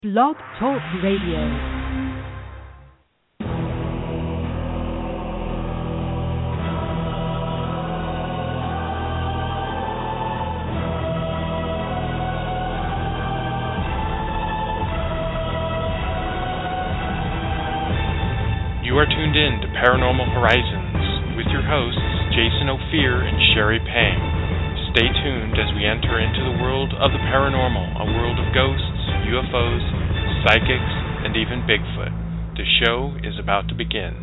Blog Talk Radio. You are tuned in to Paranormal Horizons with your hosts, Jason Ophir and Sherry Pang. Stay tuned as we enter into the world of the paranormal, a world of ghosts, UFOs, psychics, and even Bigfoot. The show is about to begin.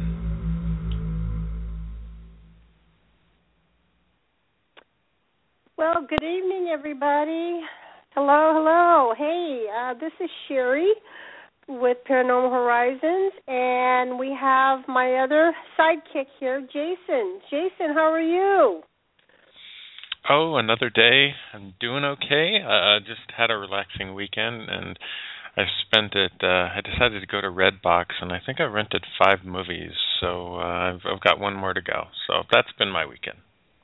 Well, good evening, everybody. Hello. Hey, this is Sherry with Paranormal Horizons, and we have my other sidekick here, Jason. Jason, how are you? Oh, another day. I'm doing okay. Just had a relaxing weekend, and I spent it, I decided to go to Redbox, and I think I rented 5 movies, so I've got one more to go. So that's been my weekend.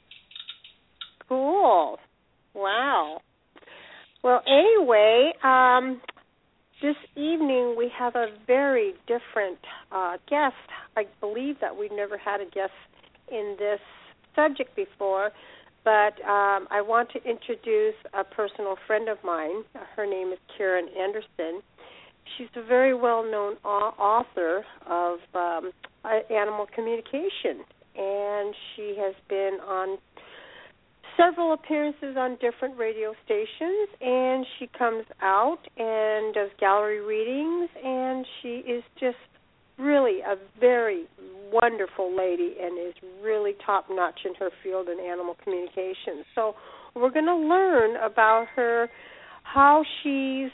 Cool. Wow. Well, anyway, this evening we have a very different guest. I believe that we've never had a guest in this subject before, but I want to introduce a personal friend of mine. Her name is Karen Anderson. She's a very well-known author of animal communication, and she has been on several appearances on different radio stations, and she comes out and does gallery readings, and she is just really a very wonderful lady and is really top-notch in her field in animal communication. So we're going to learn about her, how she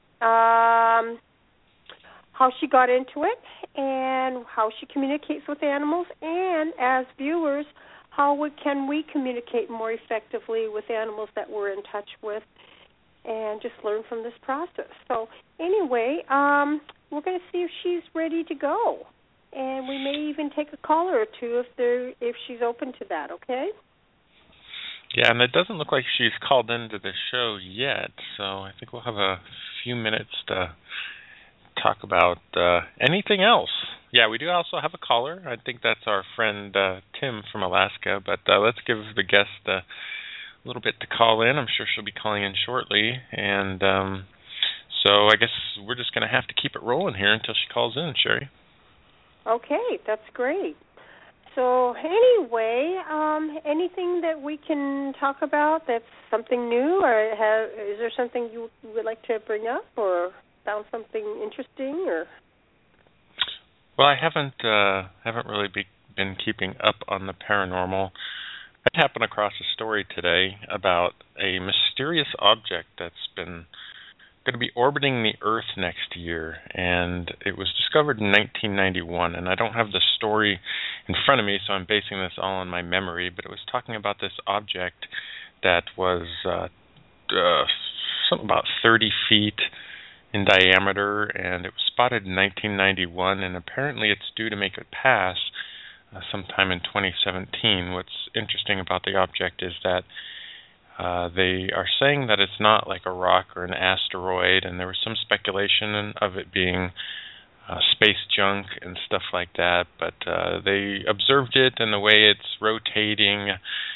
got into it, and how she communicates with animals, and as viewers, how can we communicate more effectively with animals that we're in touch with, and just learn from this process. So anyway, we're going to see if she's ready to go, and we may even take a caller or two if she's open to that. Okay? Yeah, and it doesn't look like she's called into the show yet, so I think we'll have a few minutes to talk about anything else. Yeah, we do also have a caller. I think that's our friend Tim from Alaska, but let's give the guest a little bit to call in. I'm sure she'll be calling in shortly, and so I guess we're just going to have to keep it rolling here until she calls in, Sherry. Okay, that's great. So anyway, anything that we can talk about that's something new, or is there something you would like to bring up, or found something interesting, or? Well, I haven't really been keeping up on the paranormal. I happened across a story today about a mysterious object that's been going to be orbiting the Earth next year, and it was discovered in 1991, and I don't have the story in front of me, so I'm basing this all on my memory, but it was talking about this object that was something about 30 feet in diameter, and it was spotted in 1991, and apparently it's due to make a pass sometime in 2017. What's interesting about the object is that they are saying that it's not like a rock or an asteroid, and there was some speculation of it being space junk and stuff like that, but they observed it and the way it's rotating,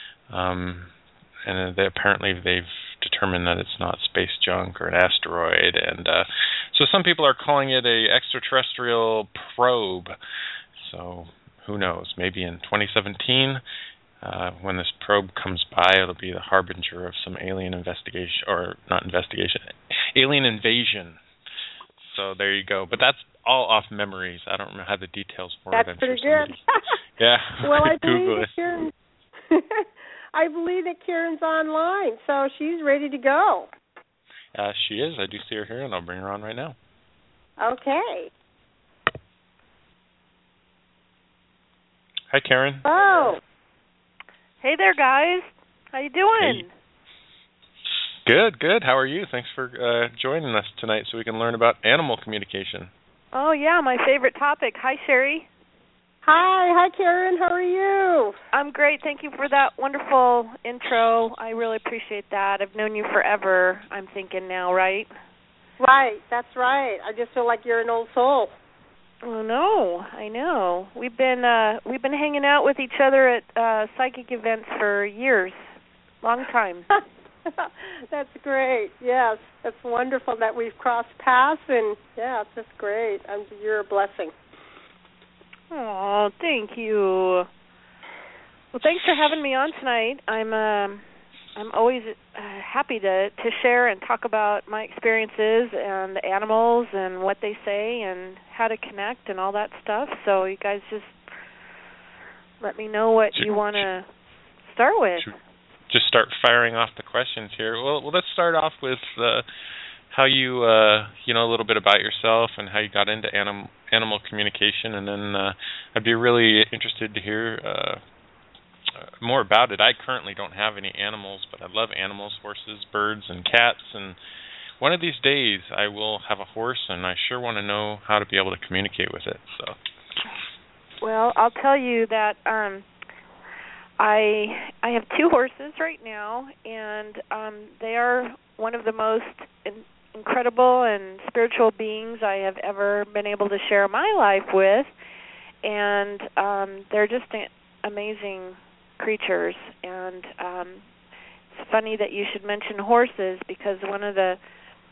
and they've determined that it's not space junk or an asteroid, and so some people are calling it a extraterrestrial probe. So who knows? Maybe in 2017, when this probe comes by, it'll be the harbinger of some alien investigation, or not investigation, alien invasion. So there you go. But that's all off memories. I don't have the details for it. That's pretty good. Yeah. Well, I Google it. Karen, I believe that Karen's online, so she's ready to go. She is. I do see her here, and I'll bring her on right now. Okay. Hi, Karen. Oh. Hey there, guys. How you doing? Hey. Good. How are you? Thanks for joining us tonight so we can learn about animal communication. Oh, yeah, my favorite topic. Hi, Sherry. Hi, Karen. How are you? I'm great. Thank you for that wonderful intro. I really appreciate that. I've known you forever, I'm thinking now, right? Right, that's right. I just feel like you're an old soul. Oh no, I know. We've been hanging out with each other at psychic events for years, long time. That's great. Yes, that's wonderful that we've crossed paths, and yeah, it's just great. You're a blessing. Oh, thank you. Well, thanks for having me on tonight. I'm always happy to share and talk about my experiences and the animals and what they say and how to connect and all that stuff. So you guys just let me know what you want to start with. Just start firing off the questions here. Well, let's start off with how you, a little bit about yourself and how you got into animal communication, and then I'd be really interested to hear more about it. I currently don't have any animals, but I love animals, horses, birds, and cats, and one of these days I will have a horse, and I sure want to know how to be able to communicate with it. So, well, I'll tell you that I have two horses right now, and they are one of the most incredible and spiritual beings I have ever been able to share my life with, and they're just amazing creatures. And it's funny that you should mention horses, because one of the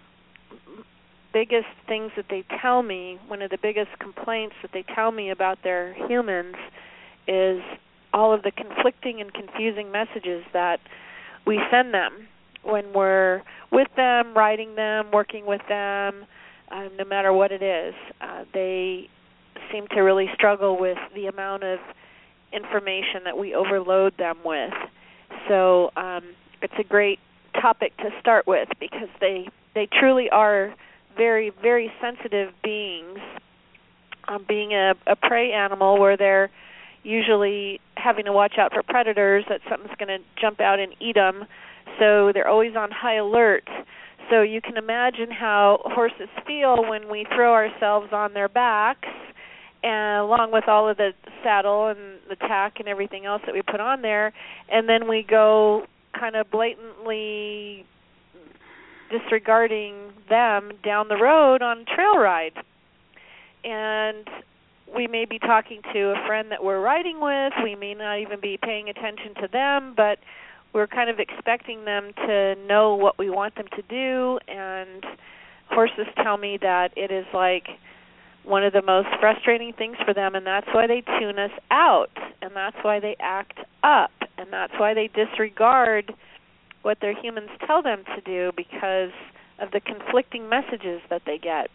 biggest things that they tell me, one of the biggest complaints that they tell me about their humans is all of the conflicting and confusing messages that we send them when we're with them, riding them, working with them, no matter what it is. They seem to really struggle with the amount of information that we overload them with. So it's a great topic to start with, because they truly are very, very sensitive beings. Being a prey animal, where they're usually having to watch out for predators, that something's going to jump out and eat them, so they're always on high alert. So you can imagine how horses feel when we throw ourselves on their backs, and along with all of the saddle and the tack and everything else that we put on there, and then we go kind of blatantly disregarding them down the road on a trail ride. And we may be talking to a friend that we're riding with, we may not even be paying attention to them, but we're kind of expecting them to know what we want them to do. And horses tell me that it is like one of the most frustrating things for them, and that's why they tune us out, and that's why they act up, and that's why they disregard what their humans tell them to do, because of the conflicting messages that they get.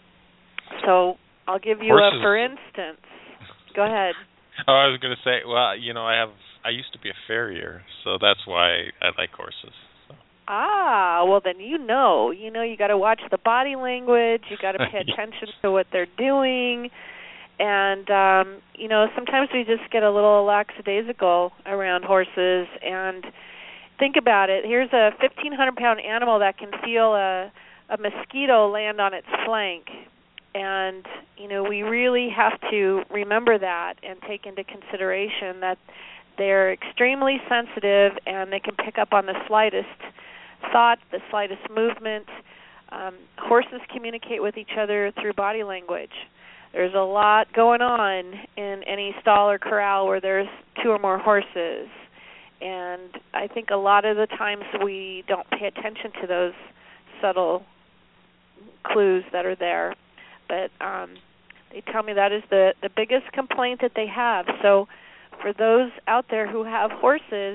So I'll give you horses. a for instance. Go ahead. Oh, I was going to say, well, I used to be a farrier, so that's why I like horses. So. Ah, well then you got to watch the body language, you got to pay attention to what they're doing, and sometimes we just get a little lackadaisical around horses. And think about it, here's a 1,500-pound animal that can feel a mosquito land on its flank. And, we really have to remember that and take into consideration that they're extremely sensitive, and they can pick up on the slightest thought, the slightest movement. Horses communicate with each other through body language. There's a lot going on in any stall or corral where there's two or more horses. And I think a lot of the times we don't pay attention to those subtle clues that are there. But they tell me that is the biggest complaint that they have. So for those out there who have horses,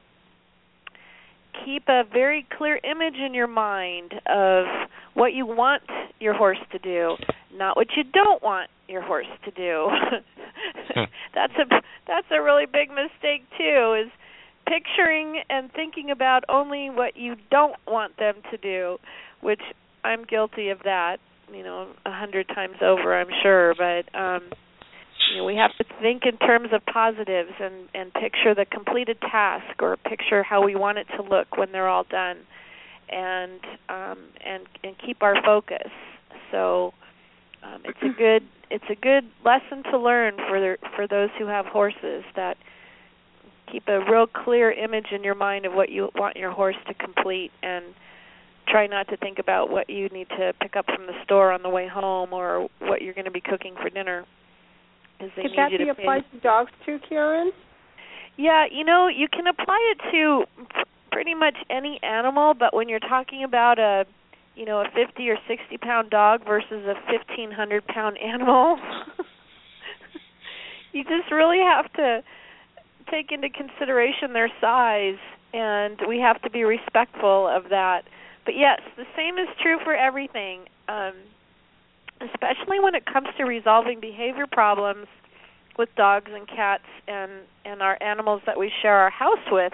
keep a very clear image in your mind of what you want your horse to do, not what you don't want your horse to do. That's a really big mistake too, is picturing and thinking about only what you don't want them to do, which I'm guilty of that, 100 times over, I'm sure. But we have to think in terms of positives and picture the completed task, or picture how we want it to look when they're all done, and keep our focus. So it's a good lesson to learn for those who have horses, that keep a real clear image in your mind of what you want your horse to complete, and try not to think about what you need to pick up from the store on the way home or what you're going to be cooking for dinner. Could that be applied to dogs too, Karen? Yeah, you can apply it to pretty much any animal, but when you're talking about a 50 or 60 pound dog versus a 1,500 pound animal, you just really have to take into consideration their size, and we have to be respectful of that. But yes, the same is true for everything, especially when it comes to resolving behavior problems with dogs and cats and our animals that we share our house with.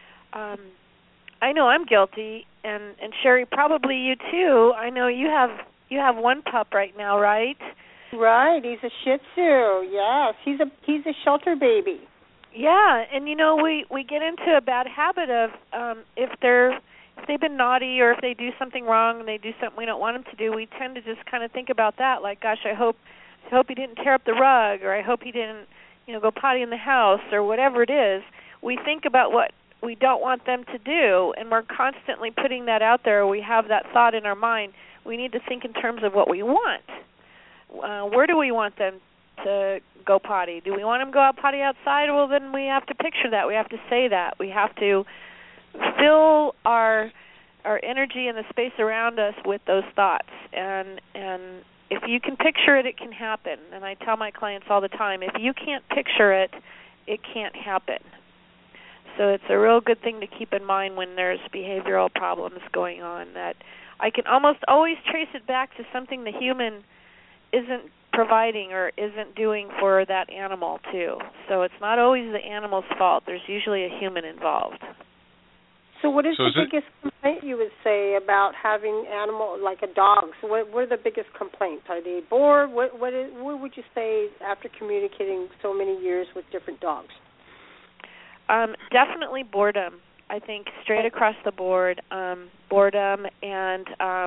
I know I'm guilty, and Sherry, probably you too. I know you have one pup right now, right? Right, he's a Shih Tzu. Yes, he's a shelter baby. Yeah, and we get into a bad habit of if they've been naughty or if they do something wrong and they do something we don't want them to do, we tend to just kind of think about that, like, gosh, I hope he didn't tear up the rug, or I hope he didn't go potty in the house, or whatever it is. We think about what we don't want them to do, and we're constantly putting that out there. We have that thought in our mind. We need to think in terms of what we want. Where do we want them to go potty? Do we want them to go out potty outside? Well, then we have to picture that. We have to say that. We have to fill our energy and the space around us with those thoughts. And if you can picture it, it can happen. And I tell my clients all the time, if you can't picture it, it can't happen. So it's a real good thing to keep in mind when there's behavioral problems going on, that I can almost always trace it back to something the human isn't providing or isn't doing for that animal too. So it's not always the animal's fault. There's usually a human involved. So what is the biggest complaint you would say about having animal like a dog? So what are the biggest complaints? Are they bored? What would you say after communicating so many years with different dogs? Definitely boredom. I think straight across the board, boredom and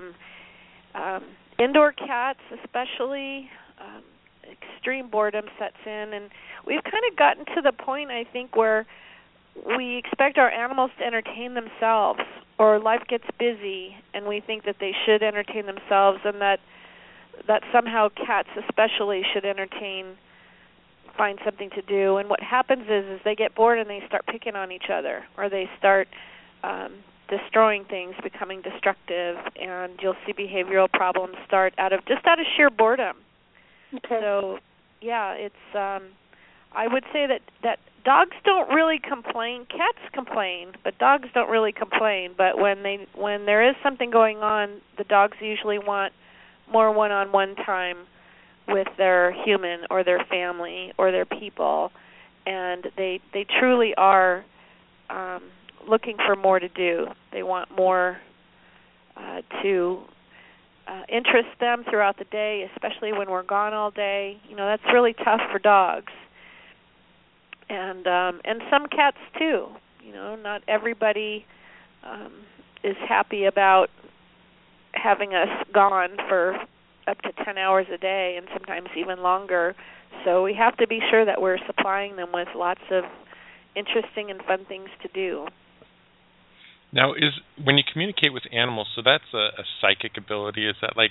indoor cats especially, extreme boredom sets in. And we've kind of gotten to the point, I think, where we expect our animals to entertain themselves, or life gets busy and we think that they should entertain themselves, and that somehow cats especially should find something to do. And what happens is they get bored and they start picking on each other, or they start destroying things, becoming destructive, and you'll see behavioral problems start out of sheer boredom. Okay. So, yeah, it's I would say that dogs don't really complain. Cats complain, but dogs don't really complain. But when there is something going on, the dogs usually want more one-on-one time with their human or their family or their people, and they truly are looking for more to do. They want more to interest them throughout the day, especially when we're gone all day. That's really tough for dogs. And some cats too. Not everybody is happy about having us gone for up to 10 hours a day, and sometimes even longer. So we have to be sure that we're supplying them with lots of interesting and fun things to do. Now, when you communicate with animals, so that's a psychic ability. Is that like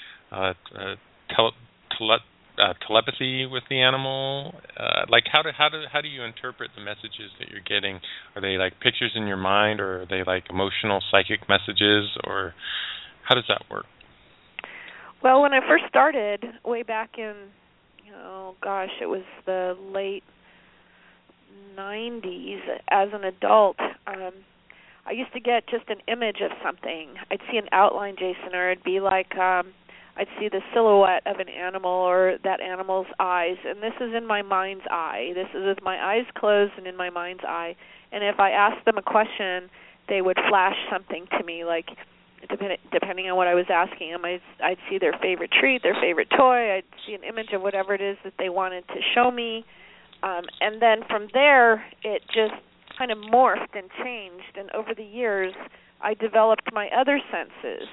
telepathy with the animal? Like how do you interpret the messages that you're getting? Are they like pictures in your mind, or are they like emotional psychic messages, or how does that work? Well, when I first started, way back in, it was the late 90s, as an adult, I used to get just an image of something. I'd see an outline, Jason, or it'd be like I'd see the silhouette of an animal or that animal's eyes, and this is in my mind's eye. This is with my eyes closed and in my mind's eye. And if I asked them a question, they would flash something to me, like depending on what I was asking them. I'd see their favorite treat, their favorite toy. I'd see an image of whatever it is that they wanted to show me. And then from there, it just kind of morphed and changed. And over the years, I developed my other senses.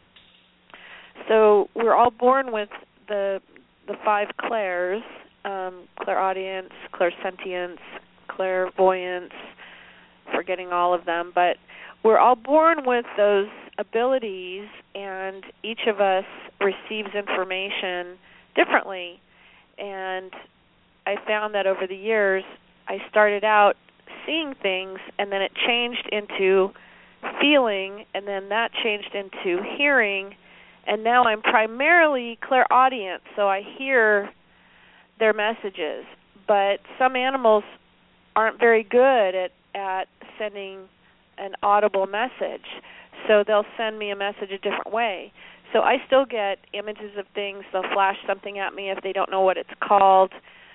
So we're all born with the 5 clairs, clairaudience, clairsentience, clairvoyance, forgetting all of them. But we're all born with those abilities, and each of us receives information differently. And I found that over the years, I started out seeing things, and then it changed into feeling, and then that changed into hearing, and now I'm primarily clairaudient, so I hear their messages. But some animals aren't very good at sending an audible message, so they'll send me a message a different way. So I still get images of things. They'll flash something at me if they don't know what it's called,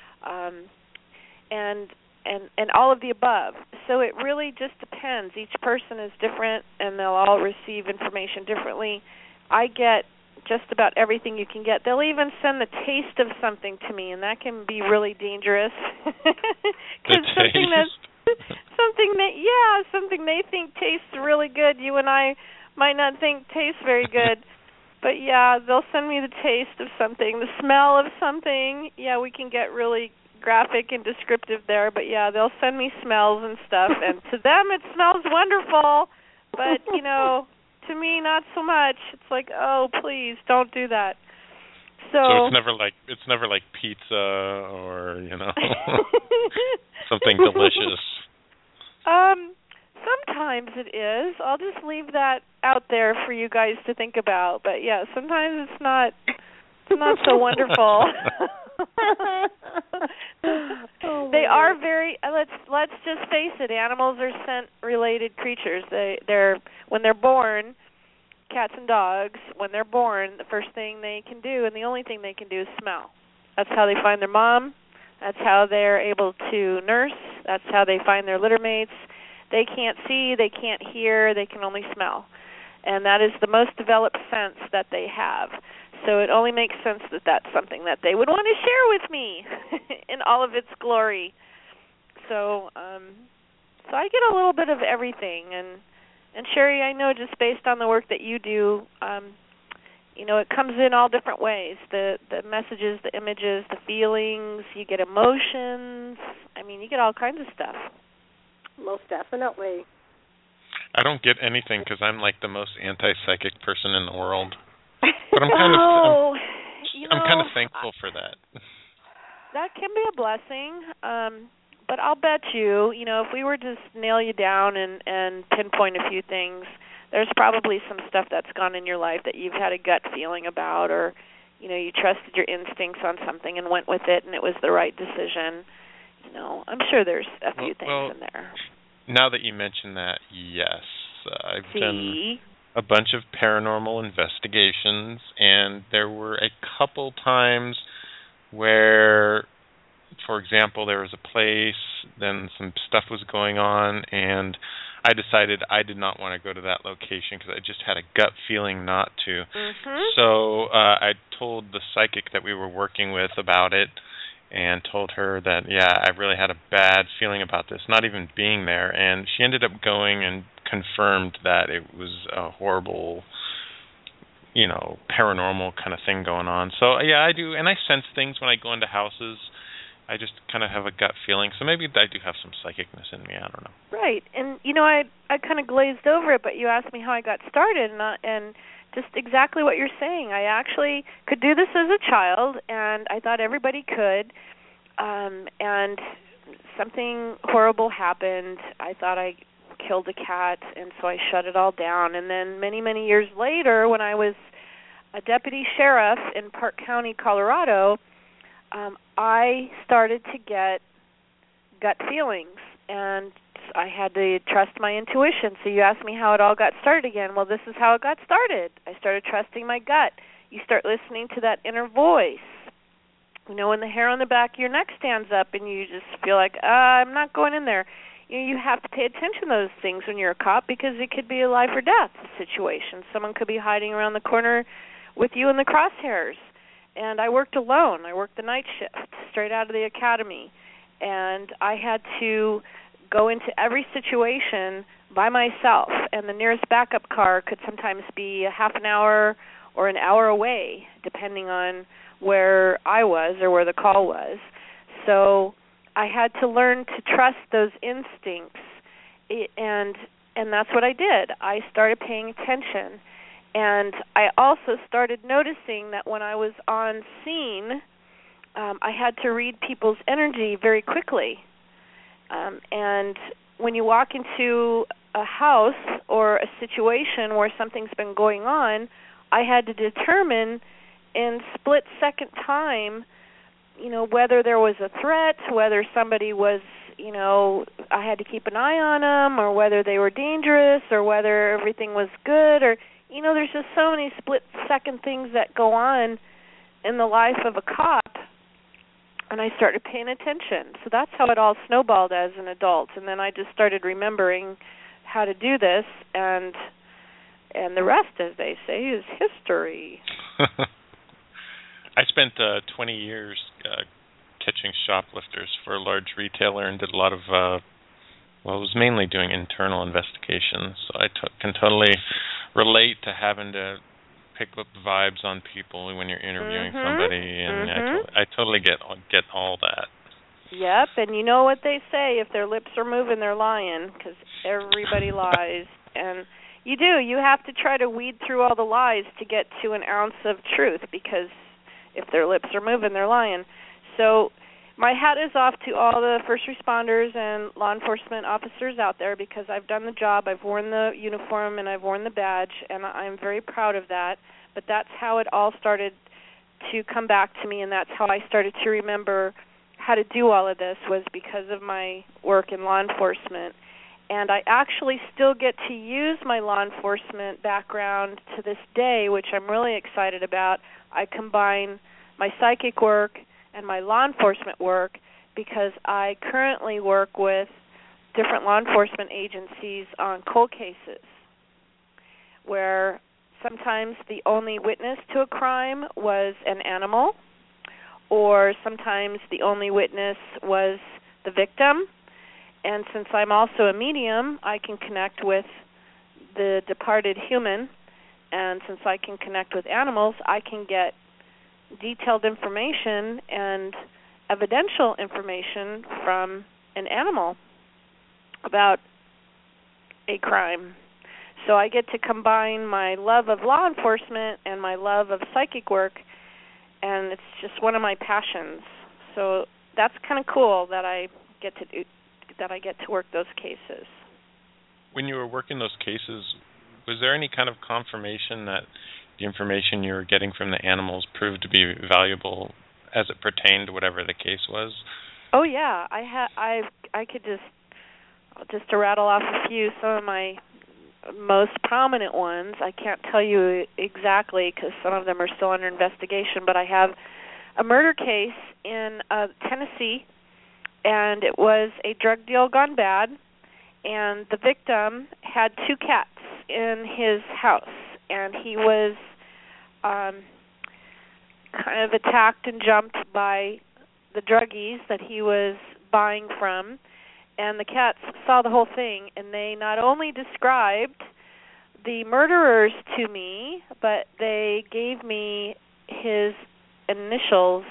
and all of the above. So it really just depends. Each person is different, and they'll all receive information differently. I get just about everything you can get. They'll even send the taste of something to me, and that can be really dangerous. Something they think tastes really good, you and I might not think tastes very good. But yeah, they'll send me the taste of something, the smell of something. Yeah, we can get really graphic and descriptive there, but yeah, they'll send me smells and stuff, and to them it smells wonderful, but to me not so much. It's like, oh, please don't do that. So it's never like pizza or something delicious. Sometimes it is. I'll just leave that out there for you guys to think about. But yeah, sometimes it's not so wonderful. They are very. Let's just face it. Animals are scent-related creatures. They're when they're born, cats and dogs. When they're born, the first thing they can do, and the only thing they can do, is smell. That's how they find their mom. That's how they're able to nurse. That's how they find their litter mates. They can't see. They can't hear. They can only smell, and that is the most developed sense that they have. So it only makes sense that that's something that they would want to share with me in all of its glory. So I get a little bit of everything. And Sherry, I know just based on the work that you do, it comes in all different ways. The messages, the images, the feelings, you get emotions. I mean, you get all kinds of stuff. Most definitely. I don't get anything because I'm like the most anti-psychic person in the world. But I'm kind of thankful for that. That can be a blessing. But I'll bet you, if we were to just nail you down and pinpoint a few things, there's probably some stuff that's gone in your life that you've had a gut feeling about, or you trusted your instincts on something and went with it, and it was the right decision. I'm sure there's a few things in there. Now that you mention that, yes, I've done a bunch of paranormal investigations, and there were a couple times where, for example, there was a place, then some stuff was going on, and I decided I did not want to go to that location because I just had a gut feeling not to. Mm-hmm. So I told the psychic that we were working with about it, and told her that, I really had a bad feeling about this, not even being there. And she ended up going and confirmed that it was a horrible, paranormal kind of thing going on. So, I do. And I sense things when I go into houses. I just kind of have a gut feeling. So maybe I do have some psychicness in me. I don't know. Right. And, I kind of glazed over it, but you asked me how I got started, and just exactly what you're saying. I actually could do this as a child, and I thought everybody could, and something horrible happened. I thought I killed a cat, and so I shut it all down. And then many, many years later, when I was a deputy sheriff in Park County, Colorado, I started to get gut feelings, and I had to trust my intuition. So you asked me how it all got started again. Well, this is how it got started. I started trusting my gut. You start listening to that inner voice. When the hair on the back of your neck stands up and you just feel like, I'm not going in there. You have to pay attention to those things when you're a cop, because it could be a life or death situation. Someone could be hiding around the corner with you in the crosshairs. And I worked alone. I worked the night shift straight out of the academy. And I had to go into every situation by myself. And the nearest backup car could sometimes be a half an hour or an hour away, depending on where I was or where the call was. So I had to learn to trust those instincts. And And that's what I did. I started paying attention. And I also started noticing that when I was on scene, I had to read people's energy very quickly. And when you walk into a house or a situation where something's been going on, I had to determine in split-second time, whether there was a threat, whether somebody was, I had to keep an eye on them, or whether they were dangerous, or whether everything was good, or, there's just so many split-second things that go on in the life of a cop, and I started paying attention. So that's how it all snowballed as an adult, and then I just started remembering how to do this, and the rest, as they say, is history. I spent 20 years catching shoplifters for a large retailer and did a lot of, it was mainly doing internal investigations. So I can totally relate to having to pick up vibes on people when you're interviewing somebody, and I totally get all that. Yep, and you know what they say, if their lips are moving, they're lying, because everybody lies. And you do. You have to try to weed through all the lies to get to an ounce of truth, because if their lips are moving, they're lying. So my hat is off to all the first responders and law enforcement officers out there, because I've done the job, I've worn the uniform, and I've worn the badge, and I'm very proud of that. But that's how it all started to come back to me, and that's how I started to remember how to do all of this, was because of my work in law enforcement. And I actually still get to use my law enforcement background to this day, which I'm really excited about. I combine my psychic work and my law enforcement work, because I currently work with different law enforcement agencies on cold cases where sometimes the only witness to a crime was an animal, or sometimes the only witness was the victim. And since I'm also a medium, I can connect with the departed human, and since I can connect with animals, I can get detailed information and evidential information from an animal about a crime. So I get to combine my love of law enforcement and my love of psychic work, and it's just one of my passions. So that's kind of cool that I get to work those cases. When you were working those cases, was there any kind of confirmation that the information you were getting from the animals proved to be valuable as it pertained to whatever the case was? Oh yeah, I could just to rattle off a few, some of my most prominent ones. I can't tell you exactly because some of them are still under investigation, but I have a murder case in Tennessee, and it was a drug deal gone bad, and the victim had 2 cats in his house, and he was kind of attacked and jumped by the druggies that he was buying from, and the cats saw the whole thing, and they not only described the murderers to me, but they gave me his initials,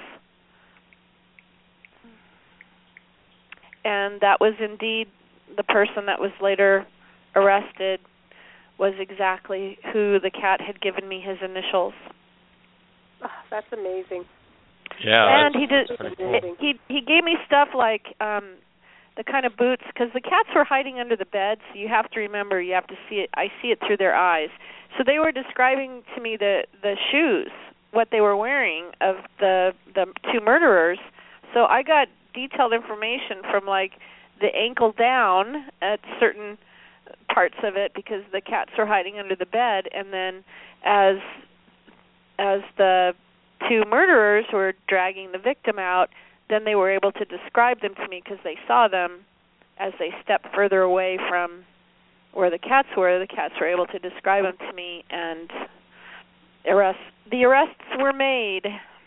and that was indeed the person that was later arrested, was exactly who the cat had given me his initials. Oh, that's amazing. Yeah, and he gave me stuff like the kind of boots, because the cats were hiding under the bed, so you have to remember, you have to see it. I see it through their eyes. So they were describing to me the shoes, what they were wearing of the 2 murderers. So I got detailed information from like the ankle down at certain parts of it, because the cats were hiding under the bed, and then as the 2 murderers were dragging the victim out, then they were able to describe them to me, because they saw them as they stepped further away from where the cats were. The cats were able to describe them to me, and the arrests were made.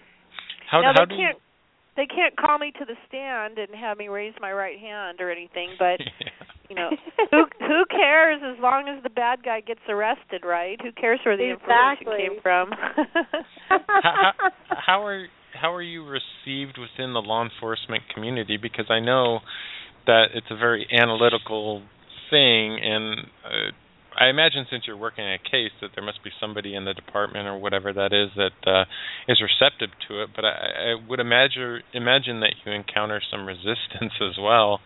They can't call me to the stand and have me raise my right hand or anything, but you know, who cares as long as the bad guy gets arrested, right? Who cares where the information came from? How are you received within the law enforcement community? Because I know that it's a very analytical thing, and I imagine since you're working a case that there must be somebody in the department or whatever that is that is receptive to it. But I would imagine that you encounter some resistance as well.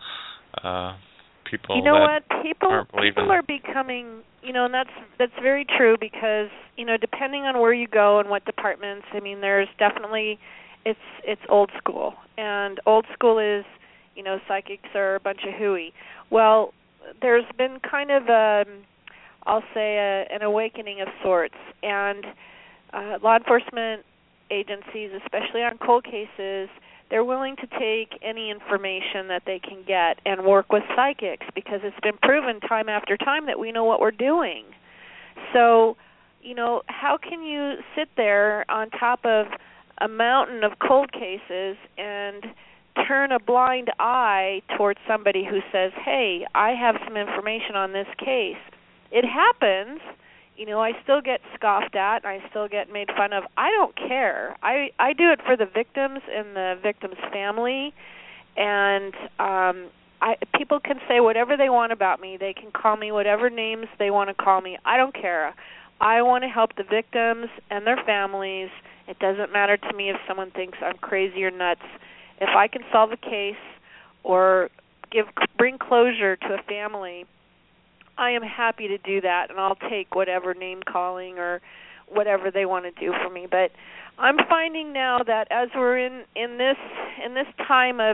People you know that what people are becoming, and that's very true, because depending on where you go and what departments, I mean, there's definitely it's old school, and old school is psychics are a bunch of hooey. Well, there's been kind of I'll say an awakening of sorts, and law enforcement agencies, especially on cold cases, they're willing to take any information that they can get and work with psychics, because it's been proven time after time that we know what we're doing. So, how can you sit there on top of a mountain of cold cases and turn a blind eye towards somebody who says, hey, I have some information on this case? It happens. I still get scoffed at, and I still get made fun of. I don't care. I do it for the victims and the victim's family, and people can say whatever they want about me. They can call me whatever names they want to call me. I don't care. I want to help the victims and their families. It doesn't matter to me if someone thinks I'm crazy or nuts. If I can solve a case or bring closure to a family, I am happy to do that, and I'll take whatever name calling or whatever they want to do for me. But I'm finding now that as we're in this time of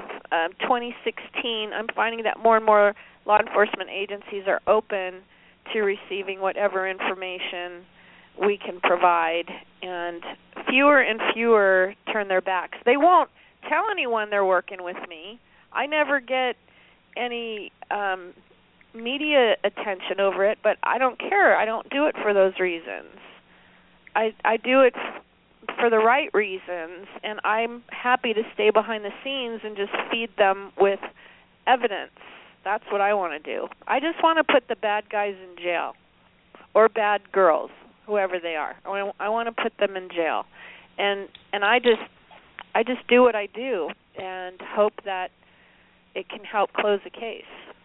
2016, I'm finding that more and more law enforcement agencies are open to receiving whatever information we can provide, and fewer turn their backs. They won't tell anyone they're working with me. I never get any media attention over it, but I don't care. I don't do it for those reasons. I do it for the right reasons, and I'm happy to stay behind the scenes and just feed them with evidence. That's what I want to do. I just want to put the bad guys in jail, or bad girls, whoever they are. I want to put them in jail, and I just do what I do and hope that it can help close a case.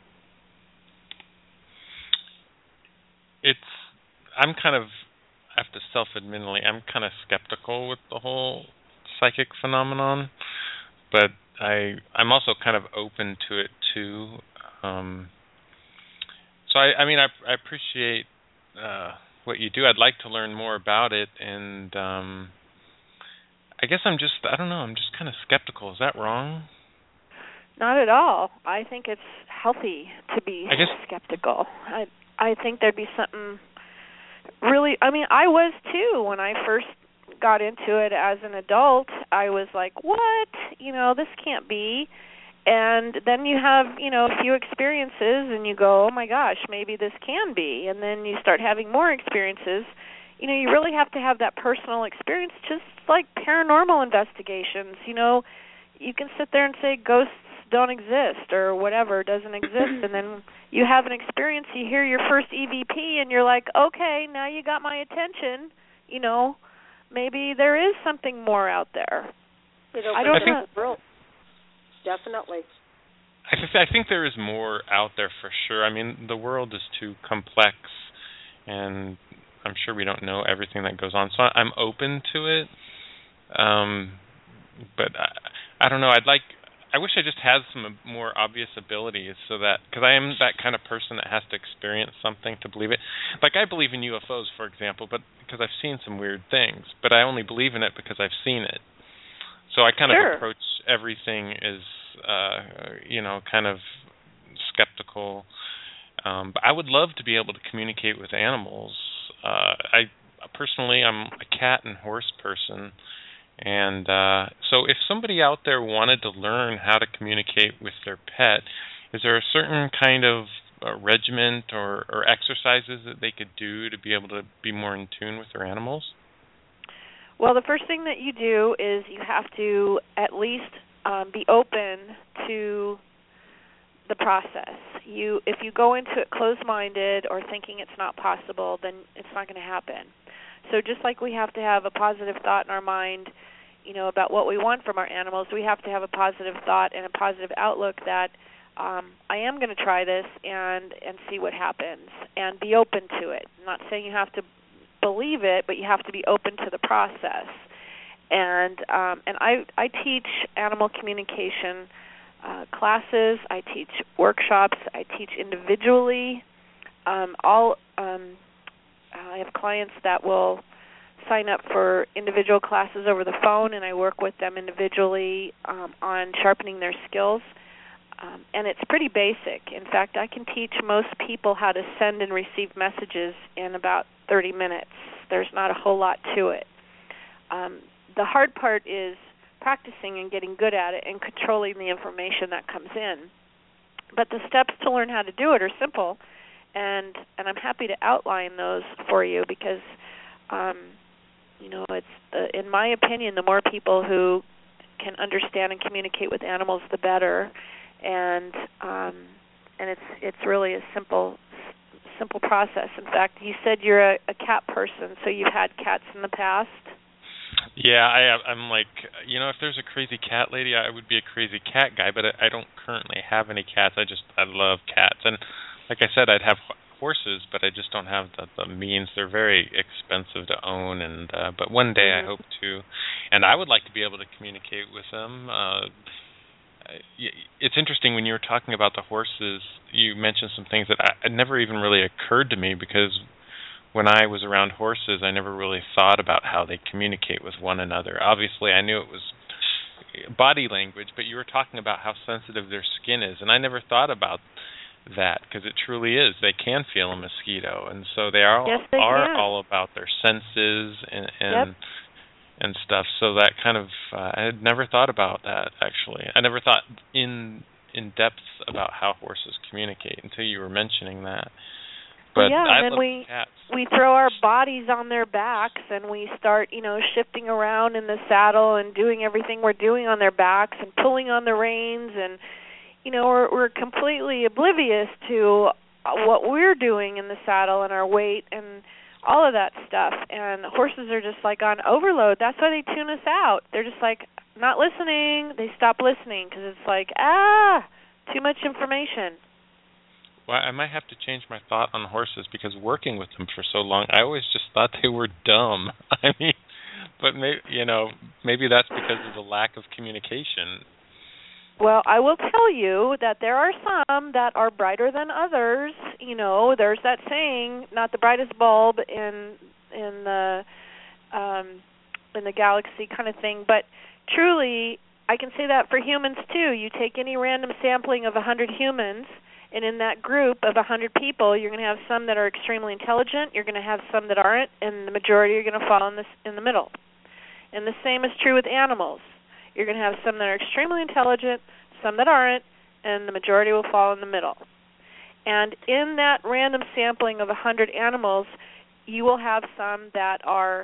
I'm kind of, I have to self-admittedly, I'm kind of skeptical with the whole psychic phenomenon, but I'm also kind of open to it too. So I appreciate what you do. I'd like to learn more about it, and I guess I'm just kind of skeptical. Is that wrong? Not at all. I think it's healthy to be skeptical. I think there'd be something really, I was too when I first got into it as an adult. I was like, what? This can't be. And then you have, a few experiences and you go, oh my gosh, maybe this can be. And then you start having more experiences. You really have to have that personal experience, just like paranormal investigations. You can sit there and say ghosts don't exist or whatever doesn't exist, and then you have an experience, you hear your first EVP, and you're like, okay, now you got my attention. Maybe there is something more out there. I don't know. Definitely. I think there is more out there for sure. The world is too complex, and I'm sure we don't know everything that goes on. So I'm open to it, but I don't know. I wish I just had some more obvious abilities, so that, because I am that kind of person that has to experience something to believe it. Like, I believe in UFOs, for example, but because I've seen some weird things, but I only believe in it because I've seen it. So I kind of approach everything as, kind of skeptical. But I would love to be able to communicate with animals. Personally, I'm a cat and horse person. And so if somebody out there wanted to learn how to communicate with their pet, is there a certain kind of regiment or exercises that they could do to be able to be more in tune with their animals? Well, the first thing that you do is you have to at least be open to the process. If you go into it closed-minded or thinking it's not possible, then it's not going to happen. So just like we have to have a positive thought in our mind, about what we want from our animals, we have to have a positive thought and a positive outlook that I am going to try this and see what happens, and be open to it. I'm not saying you have to believe it, but you have to be open to the process. And I teach animal communication classes. I teach workshops. I teach individually. I have clients that will sign up for individual classes over the phone, and I work with them individually on sharpening their skills. And it's pretty basic. In fact, I can teach most people how to send and receive messages in about 30 minutes. There's not a whole lot to it. The hard part is practicing and getting good at it and controlling the information that comes in. But the steps to learn how to do it are simple, and I'm happy to outline those for you because, it's in my opinion, the more people who can understand and communicate with animals, the better. And it's really a simple process. In fact, you said you're a cat person, so you've had cats in the past. Yeah, I'm like, if there's a crazy cat lady, I would be a crazy cat guy, but I don't currently have any cats. I love cats. And like I said, I'd have horses, but I just don't have the means. They're very expensive to own, and but one day I hope to. And I would like to be able to communicate with them. It's interesting when you were talking about the horses, you mentioned some things that it never even really occurred to me because when I was around horses, I never really thought about how they communicate with one another. Obviously, I knew it was body language, but you were talking about how sensitive their skin is, and I never thought about that because it truly is. They can feel a mosquito, and so they are all about their senses and stuff. So that kind of I had never thought about that actually. I never thought in depth about how horses communicate until you were mentioning that. But and then we throw our bodies on their backs and we start, shifting around in the saddle and doing everything we're doing on their backs and pulling on the reins, and we're completely oblivious to what we're doing in the saddle and our weight and all of that stuff. And horses are just like on overload. That's why they tune us out. They're just like not listening. They stop listening because it's like, too much information. Well, I might have to change my thought on horses because working with them for so long, I always just thought they were dumb. I mean, but maybe that's because of the lack of communication. Well, I will tell you that there are some that are brighter than others. There's that saying, not the brightest bulb in the galaxy kind of thing. But truly, I can say that for humans too. You take any random sampling of 100 humans, and in that group of 100 people, you're going to have some that are extremely intelligent, you're going to have some that aren't, and the majority are going to fall in the middle. And the same is true with animals. You're going to have some that are extremely intelligent, some that aren't, and the majority will fall in the middle. And in that random sampling of 100 animals, you will have some that are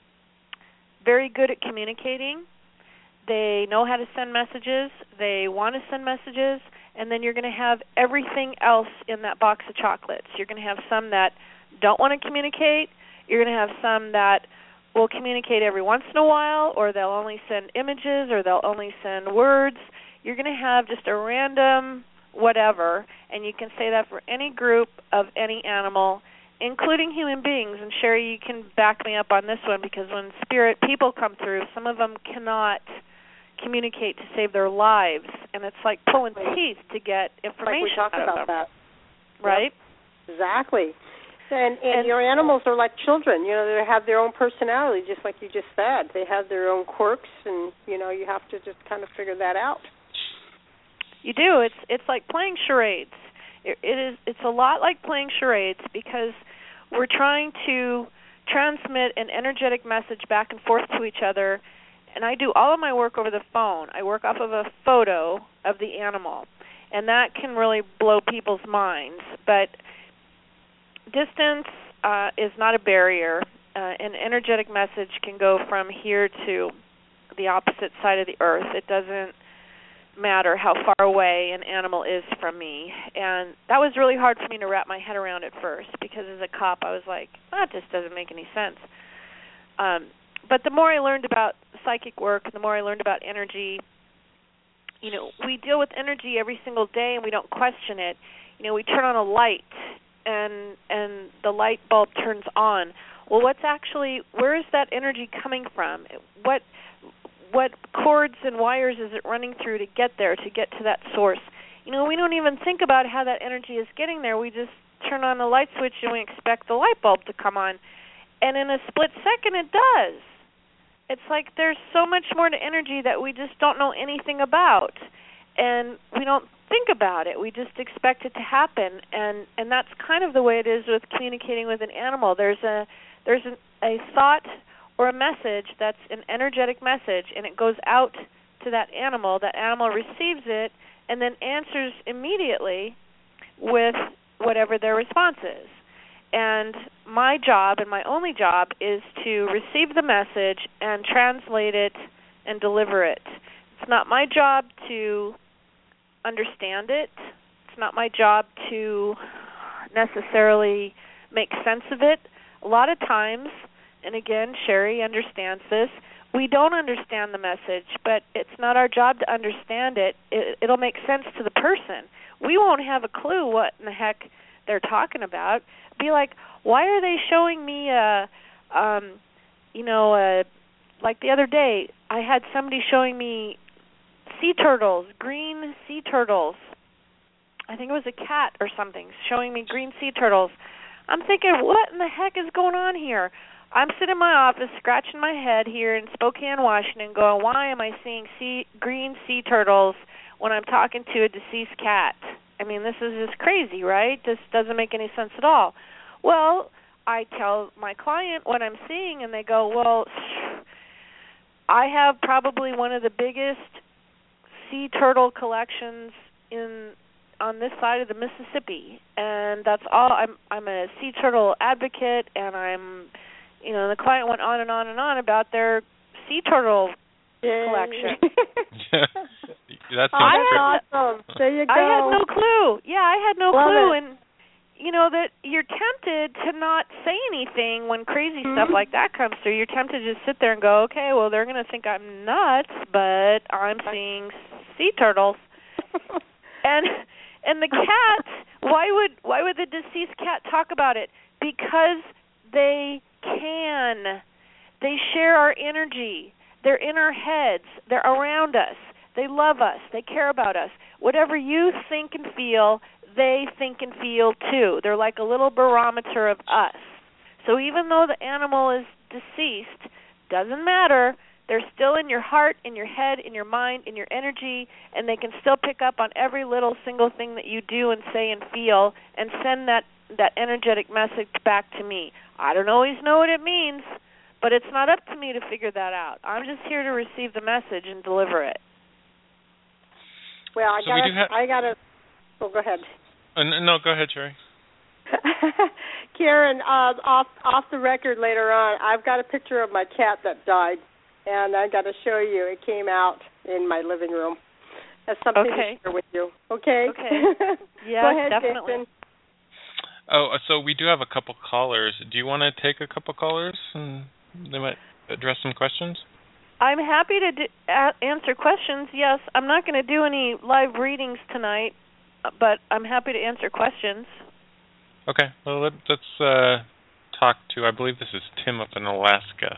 very good at communicating. They know how to send messages. They want to send messages. And then you're going to have everything else in that box of chocolates. You're going to have some that don't want to communicate. You're going to have some that will communicate every once in a while, or they'll only send images, or they'll only send words. You're going to have just a random whatever, and you can say that for any group of any animal, including human beings. And Sherry, you can back me up on this one, because when spirit people come through, some of them cannot communicate to save their lives, and it's like pulling teeth to get information out of them. About that. Right? Yep. Exactly. And your animals are like children. They have their own personality, just like you just said. They have their own quirks, and you have to just kind of figure that out. You do. It's like playing charades. It's a lot like playing charades, because we're trying to transmit an energetic message back and forth to each other. And I do all of my work over the phone. I work off of a photo of the animal, and that can really blow people's minds. But distance is not a barrier. An energetic message can go from here to the opposite side of the earth. It doesn't matter how far away an animal is from me. And that was really hard for me to wrap my head around at first, because as a cop I was like, that just doesn't make any sense. But the more I learned about psychic work, the more I learned about energy, we deal with energy every single day and we don't question it. We turn on a light and the light bulb turns on. Well, where is that energy coming from? What cords and wires is it running through to get there, to get to that source? We don't even think about how that energy is getting there. We just turn on the light switch and we expect the light bulb to come on. And in a split second, it does. It's like there's so much more to energy that we just don't know anything about. And we don't think about it. We just expect it to happen. And that's kind of the way it is with communicating with an animal. There's a thought or a message that's an energetic message, and it goes out to that animal. That animal receives it and then answers immediately with whatever their response is. And my job, and my only job, is to receive the message and translate it and deliver it. It's not my job to understand it. It's not my job to necessarily make sense of it. A lot of times, and again, Sherry understands this, we don't understand the message, but it's not our job to understand it. It'll make sense to the person. We won't have a clue what in the heck they're talking about. Be like, why are they showing me like the other day, I had somebody showing me sea turtles, green sea turtles. I think it was a cat or something, showing me green sea turtles. I'm thinking, what in the heck is going on here? I'm sitting in my office scratching my head here in Spokane, Washington, going, why am I seeing green sea turtles when I'm talking to a deceased cat? I mean, this is just crazy, right? This doesn't make any sense at all. Well, I tell my client what I'm seeing, and they go, well, I have probably one of the biggest sea turtle collections on this side of the Mississippi, and that's all. I'm a sea turtle advocate, and the client went on and on and on about their sea turtle collection. That's awesome. There you go. I had no clue. Yeah, I had no Love clue. it. And that you're tempted to not say anything when crazy stuff like that comes through. You're tempted to just sit there and go, okay, well, they're going to think I'm nuts, but I'm seeing sea turtles. And the cat, why would the deceased cat talk about it? Because they can. They share our energy. They're in our heads. They're around us. They love us. They care about us. Whatever you think and feel, they think and feel too. They're like a little barometer of us. So even though the animal is deceased, doesn't matter. They're still in your heart, in your head, in your mind, in your energy, and they can still pick up on every little single thing that you do and say and feel and send that energetic message back to me. I don't always know what it means, but it's not up to me to figure that out. I'm just here to receive the message and deliver it. Well, I gotta. Oh, go ahead. No, go ahead, Sherry. Karen, off the record later on, I've got a picture of my cat that died, and I got to show you. It came out in my living room. That's something to share with you. Okay? Okay. Yeah, go ahead, definitely. Jason. Oh, so we do have a couple callers. Do you want to take a couple callers and they might address some questions? I'm happy to answer questions, yes. I'm not going to do any live readings tonight, but I'm happy to answer questions. Okay. Well, let's talk to, I believe this is Tim up in Alaska.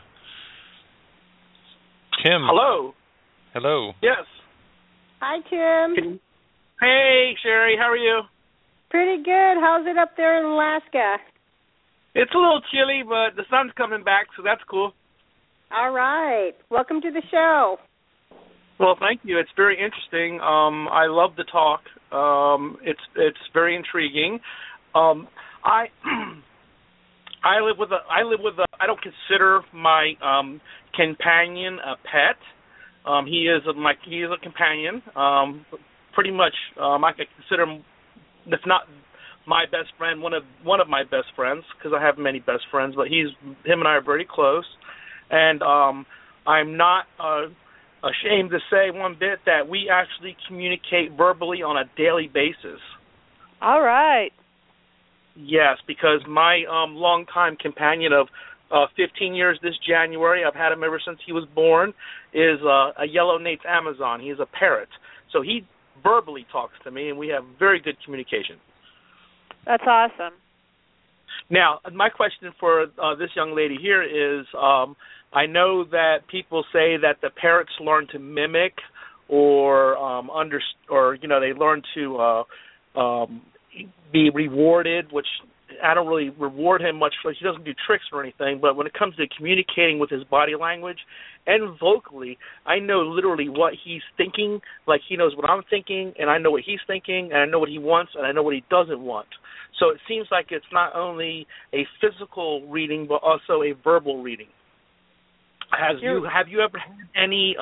Tim. Hello. Hello. Yes. Hi, Tim. Hey, Sherry. How are you? Pretty good. How's it up there in Alaska? It's a little chilly, but the sun's coming back, so that's cool. All right. Welcome to the show. Well, thank you. It's very interesting. I love the talk. It's very intriguing. I live with a. I don't consider my companion a pet. He is a companion. Pretty much, I could consider him, if not my best friend, one of my best friends, because I have many best friends. But him and I are very close. And I'm not ashamed to say one bit that we actually communicate verbally on a daily basis. All right. Yes, because my longtime companion of 15 years this January, I've had him ever since he was born, is a yellow-naped Amazon. He's a parrot. So he verbally talks to me, and we have very good communication. That's awesome. Now, my question for this young lady here is, I know that people say that the parrots learn to mimic or they learn to be rewarded, which I don't really reward him much for. He doesn't do tricks or anything, but when it comes to communicating with his body language and vocally, I know literally what he's thinking. Like, he knows what I'm thinking, and I know what he's thinking, and I know what he wants, and I know what he doesn't want. So it seems like it's not only a physical reading, but also a verbal reading. Have you ever had any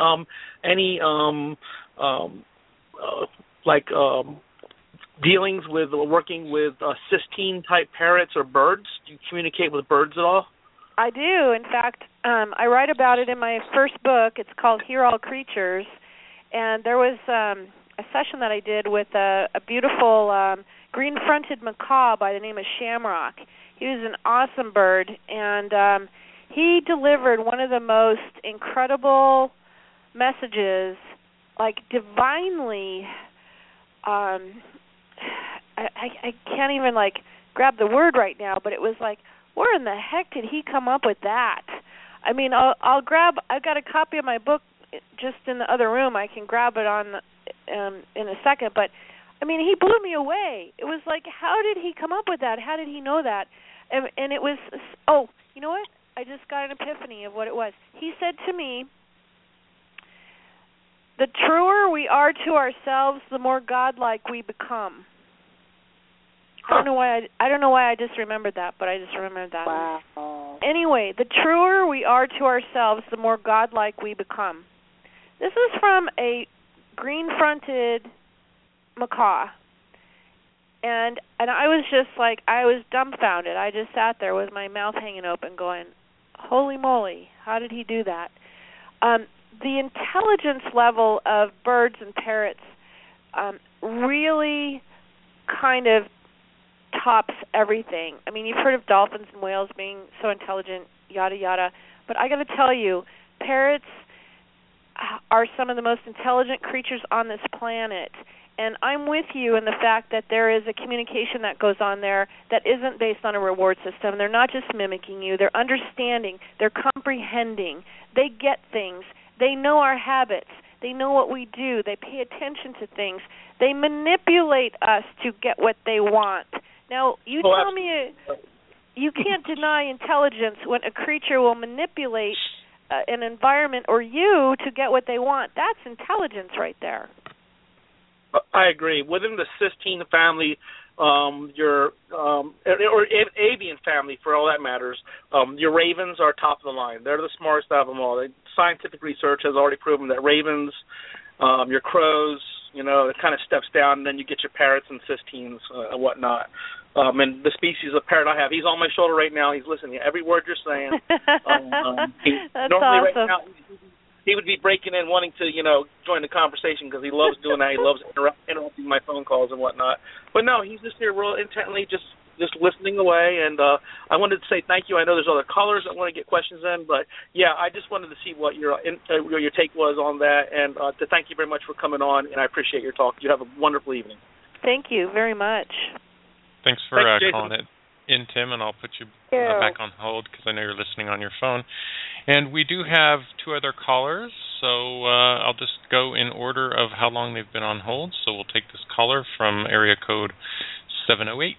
dealings with working with Sistine type parrots or birds? Do you communicate with birds at all? I do. In fact, I write about it in my first book. It's called Hear All Creatures, and there was a session that I did with a beautiful green-fronted macaw by the name of Shamrock. He was an awesome bird, and he delivered one of the most incredible messages, like divinely. I can't even grab the word right now, but it was like, where in the heck did he come up with that? I mean, I've got a copy of my book just in the other room. I can grab it on in a second, but I mean, he blew me away. It was like, how did he come up with that? How did he know that? And it was, you know what? I just got an epiphany of what it was. He said to me, the truer we are to ourselves, the more godlike we become. I don't know why I just remembered that, but I just remembered that. Wow. Anyway, the truer we are to ourselves, the more godlike we become. This is from a green-fronted macaw. And I was just I was dumbfounded. I just sat there with my mouth hanging open going, holy moly, how did he do that? The intelligence level of birds and parrots really kind of tops everything. I mean, you've heard of dolphins and whales being so intelligent, yada, yada. But I got to tell you, parrots are some of the most intelligent creatures on this planet. And I'm with you in the fact that there is a communication that goes on there that isn't based on a reward system. They're not just mimicking you. They're understanding. They're comprehending. They get things. They know our habits. They know what we do. They pay attention to things. They manipulate us to get what they want. Now, you tell me you can't deny intelligence when a creature will manipulate an environment or you to get what they want. That's intelligence right there. I agree. Within the Sistine family, or avian family, for all that matters, your ravens are top of the line. They're the smartest out of them all. Scientific research has already proven that ravens, your crows, it kind of steps down, and then you get your parrots and Sistines and whatnot. And the species of parrot I have, he's on my shoulder right now. He's listening to every word you're saying. That's normally awesome. Right now, he would be breaking in, wanting to, join the conversation because he loves doing that. He loves interrupting my phone calls and whatnot. But no, he's just here real intently, just listening away. And I wanted to say thank you. I know there's other callers that want to get questions in, but yeah, I just wanted to see what your take was on that, and to thank you very much for coming on. And I appreciate your talk. You have a wonderful evening. Thank you very much. Thanks for calling it in, Tim, and I'll put you back on hold because I know you're listening on your phone. And we do have two other callers, so I'll just go in order of how long they've been on hold. So we'll take this caller from area code 708.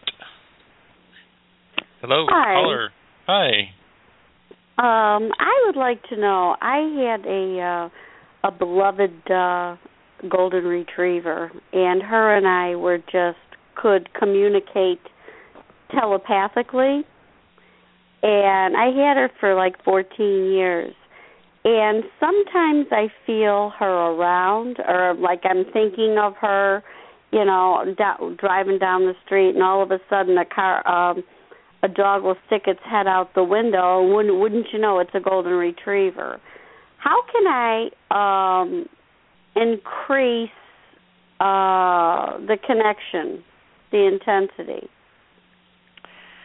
Hello, Hi. caller. Hi. I would like to know, I had a beloved golden retriever, and her and I could communicate telepathically, and I had her for 14 years, and sometimes I feel her around, or I'm thinking of her, driving down the street, and all of a sudden a dog will stick its head out the window, and wouldn't you know, it's a golden retriever. How can I increase the connection, the intensity?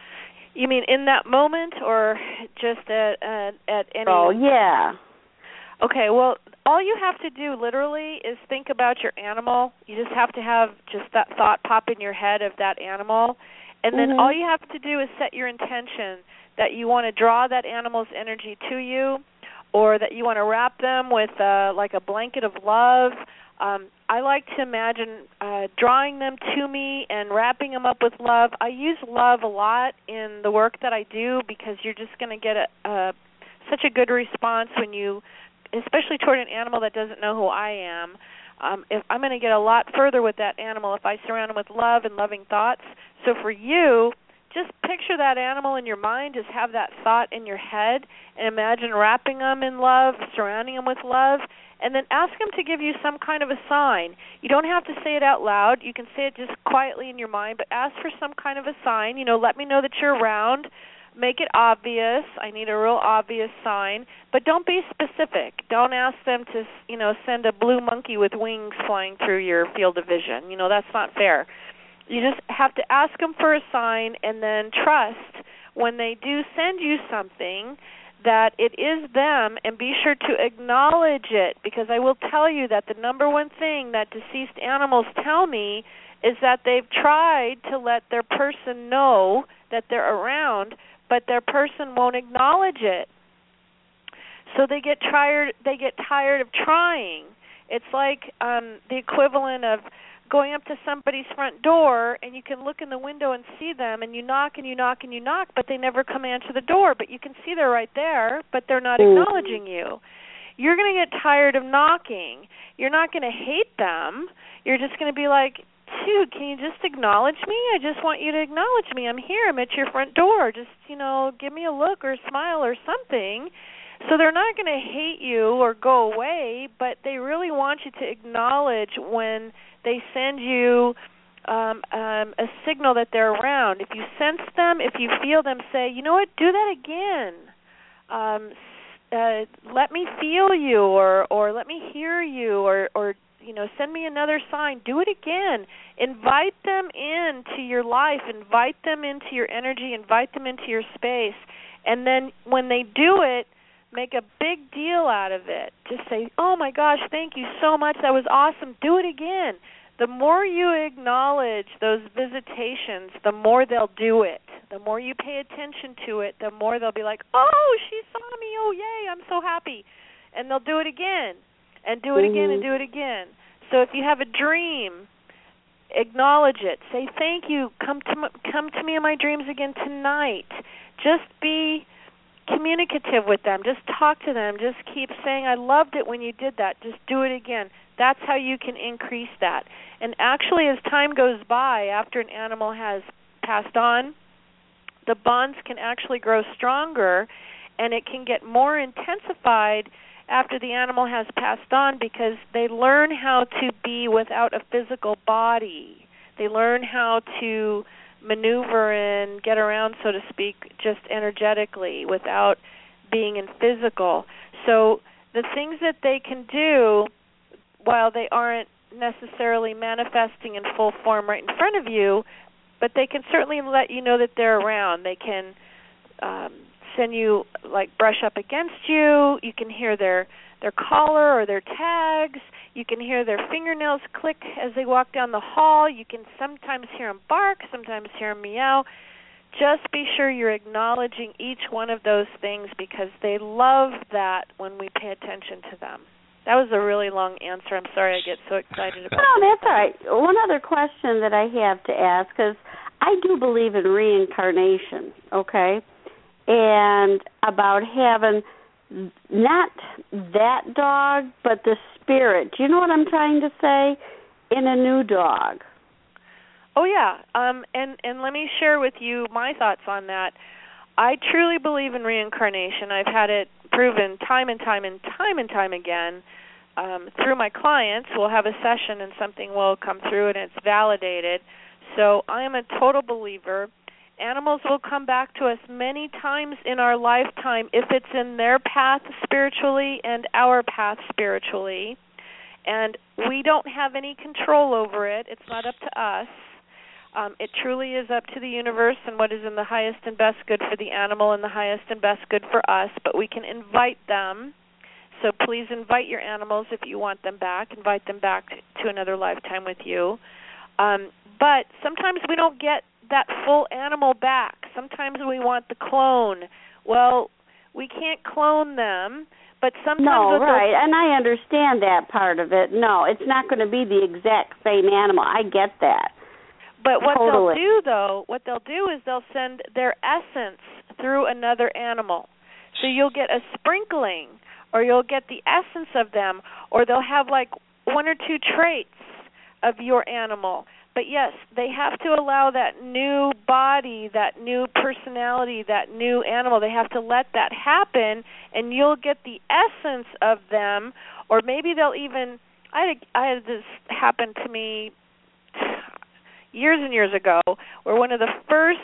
You mean in that moment, or just at any? Oh, yeah. Okay, well, all you have to do literally is think about your animal. You just have to have just that thought pop in your head of that animal. And then all you have to do is set your intention that you want to draw that animal's energy to you, or that you want to wrap them with like a blanket of love. I like to imagine drawing them to me and wrapping them up with love. I use love a lot in the work that I do because you're just going to get such a good response when you, especially toward an animal that doesn't know who I am. If I'm going to get a lot further with that animal if I surround them with love and loving thoughts. So for you, just picture that animal in your mind, just have that thought in your head, and imagine wrapping them in love, surrounding them with love, and then ask them to give you some kind of a sign. You don't have to say it out loud. You can say it just quietly in your mind, but ask for some kind of a sign. Let me know that you're around. Make it obvious. I need a real obvious sign, but don't be specific. Don't ask them to, send a blue monkey with wings flying through your field of vision. That's not fair. You just have to ask them for a sign and then trust when they do send you something that it is them, and be sure to acknowledge it, because I will tell you that the number one thing that deceased animals tell me is that they've tried to let their person know that they're around, but their person won't acknowledge it. So they get tired of trying. It's like the equivalent of going up to somebody's front door, and you can look in the window and see them, and you knock and you knock and you knock, but they never come answer the door. But you can see they're right there, but they're not acknowledging you. You're going to get tired of knocking. You're not going to hate them. You're just going to be like, dude, can you just acknowledge me? I just want you to acknowledge me. I'm here. I'm at your front door. Just, give me a look or a smile or something. So they're not going to hate you or go away, but they really want you to acknowledge when they send you a signal that they're around. If you sense them, if you feel them, say, you know what, do that again. Let me feel you, or let me hear you, or send me another sign. Do it again. Invite them into your life. Invite them into your energy. Invite them into your space. And then when they do it, make a big deal out of it. Just say, oh, my gosh, thank you so much. That was awesome. Do it again. The more you acknowledge those visitations, the more they'll do it. The more you pay attention to it, the more they'll be like, oh, she saw me. Oh, yay, I'm so happy. And they'll do it again and do it again and do it again. So if you have a dream, acknowledge it. Say, thank you. Come to me in my dreams again tonight. Just be communicative with them. Just talk to them. Just keep saying, I loved it when you did that. Just do it again. That's how you can increase that. And actually, as time goes by, after an animal has passed on, the bonds can actually grow stronger, and it can get more intensified after the animal has passed on, because they learn how to be without a physical body. They learn how to maneuver and get around, so to speak, just energetically without being in physical. So the things that they can do while they aren't necessarily manifesting in full form right in front of you, but they can certainly let you know that they're around. They can send you, like, brush up against you. You can hear their collar or their tags. You can hear their fingernails click as they walk down the hall. You can sometimes hear them bark, sometimes hear them meow. Just be sure you're acknowledging each one of those things, because they love that when we pay attention to them. That was a really long answer. I'm sorry I get so excited about it. No, that's all right. One other question that I have to ask, because I do believe in reincarnation, okay, and about having not that dog, but the spirit. Do you know what I'm trying to say? In a new dog. Oh, yeah. And let me share with you my thoughts on that. I truly believe in reincarnation. I've had it proven time and time and time and time again through my clients. We'll have a session and something will come through and it's validated. So I am a total believer. Animals will come back to us many times in our lifetime if it's in their path spiritually and our path spiritually. And we don't have any control over it. It's not up to us. It truly is up to the universe and what is in the highest and best good for the animal and the highest and best good for us. But we can invite them, So please invite your animals if you want them back. Invite them back to another lifetime with you. But sometimes we don't get that full animal back. Sometimes we want the clone. Well, we can't clone them, but sometimes... No, right, and I understand that part of it. No, it's not going to be the exact same animal. I get that. But what totally. they'll do is they'll send their essence through another animal. So you'll get a sprinkling, or you'll get the essence of them, or they'll have like one or two traits of your animal. But yes, they have to allow that new body, that new personality, that new animal. They have to let that happen, and you'll get the essence of them. Or maybe they'll even... I had this happen to me years and years ago, where one of the first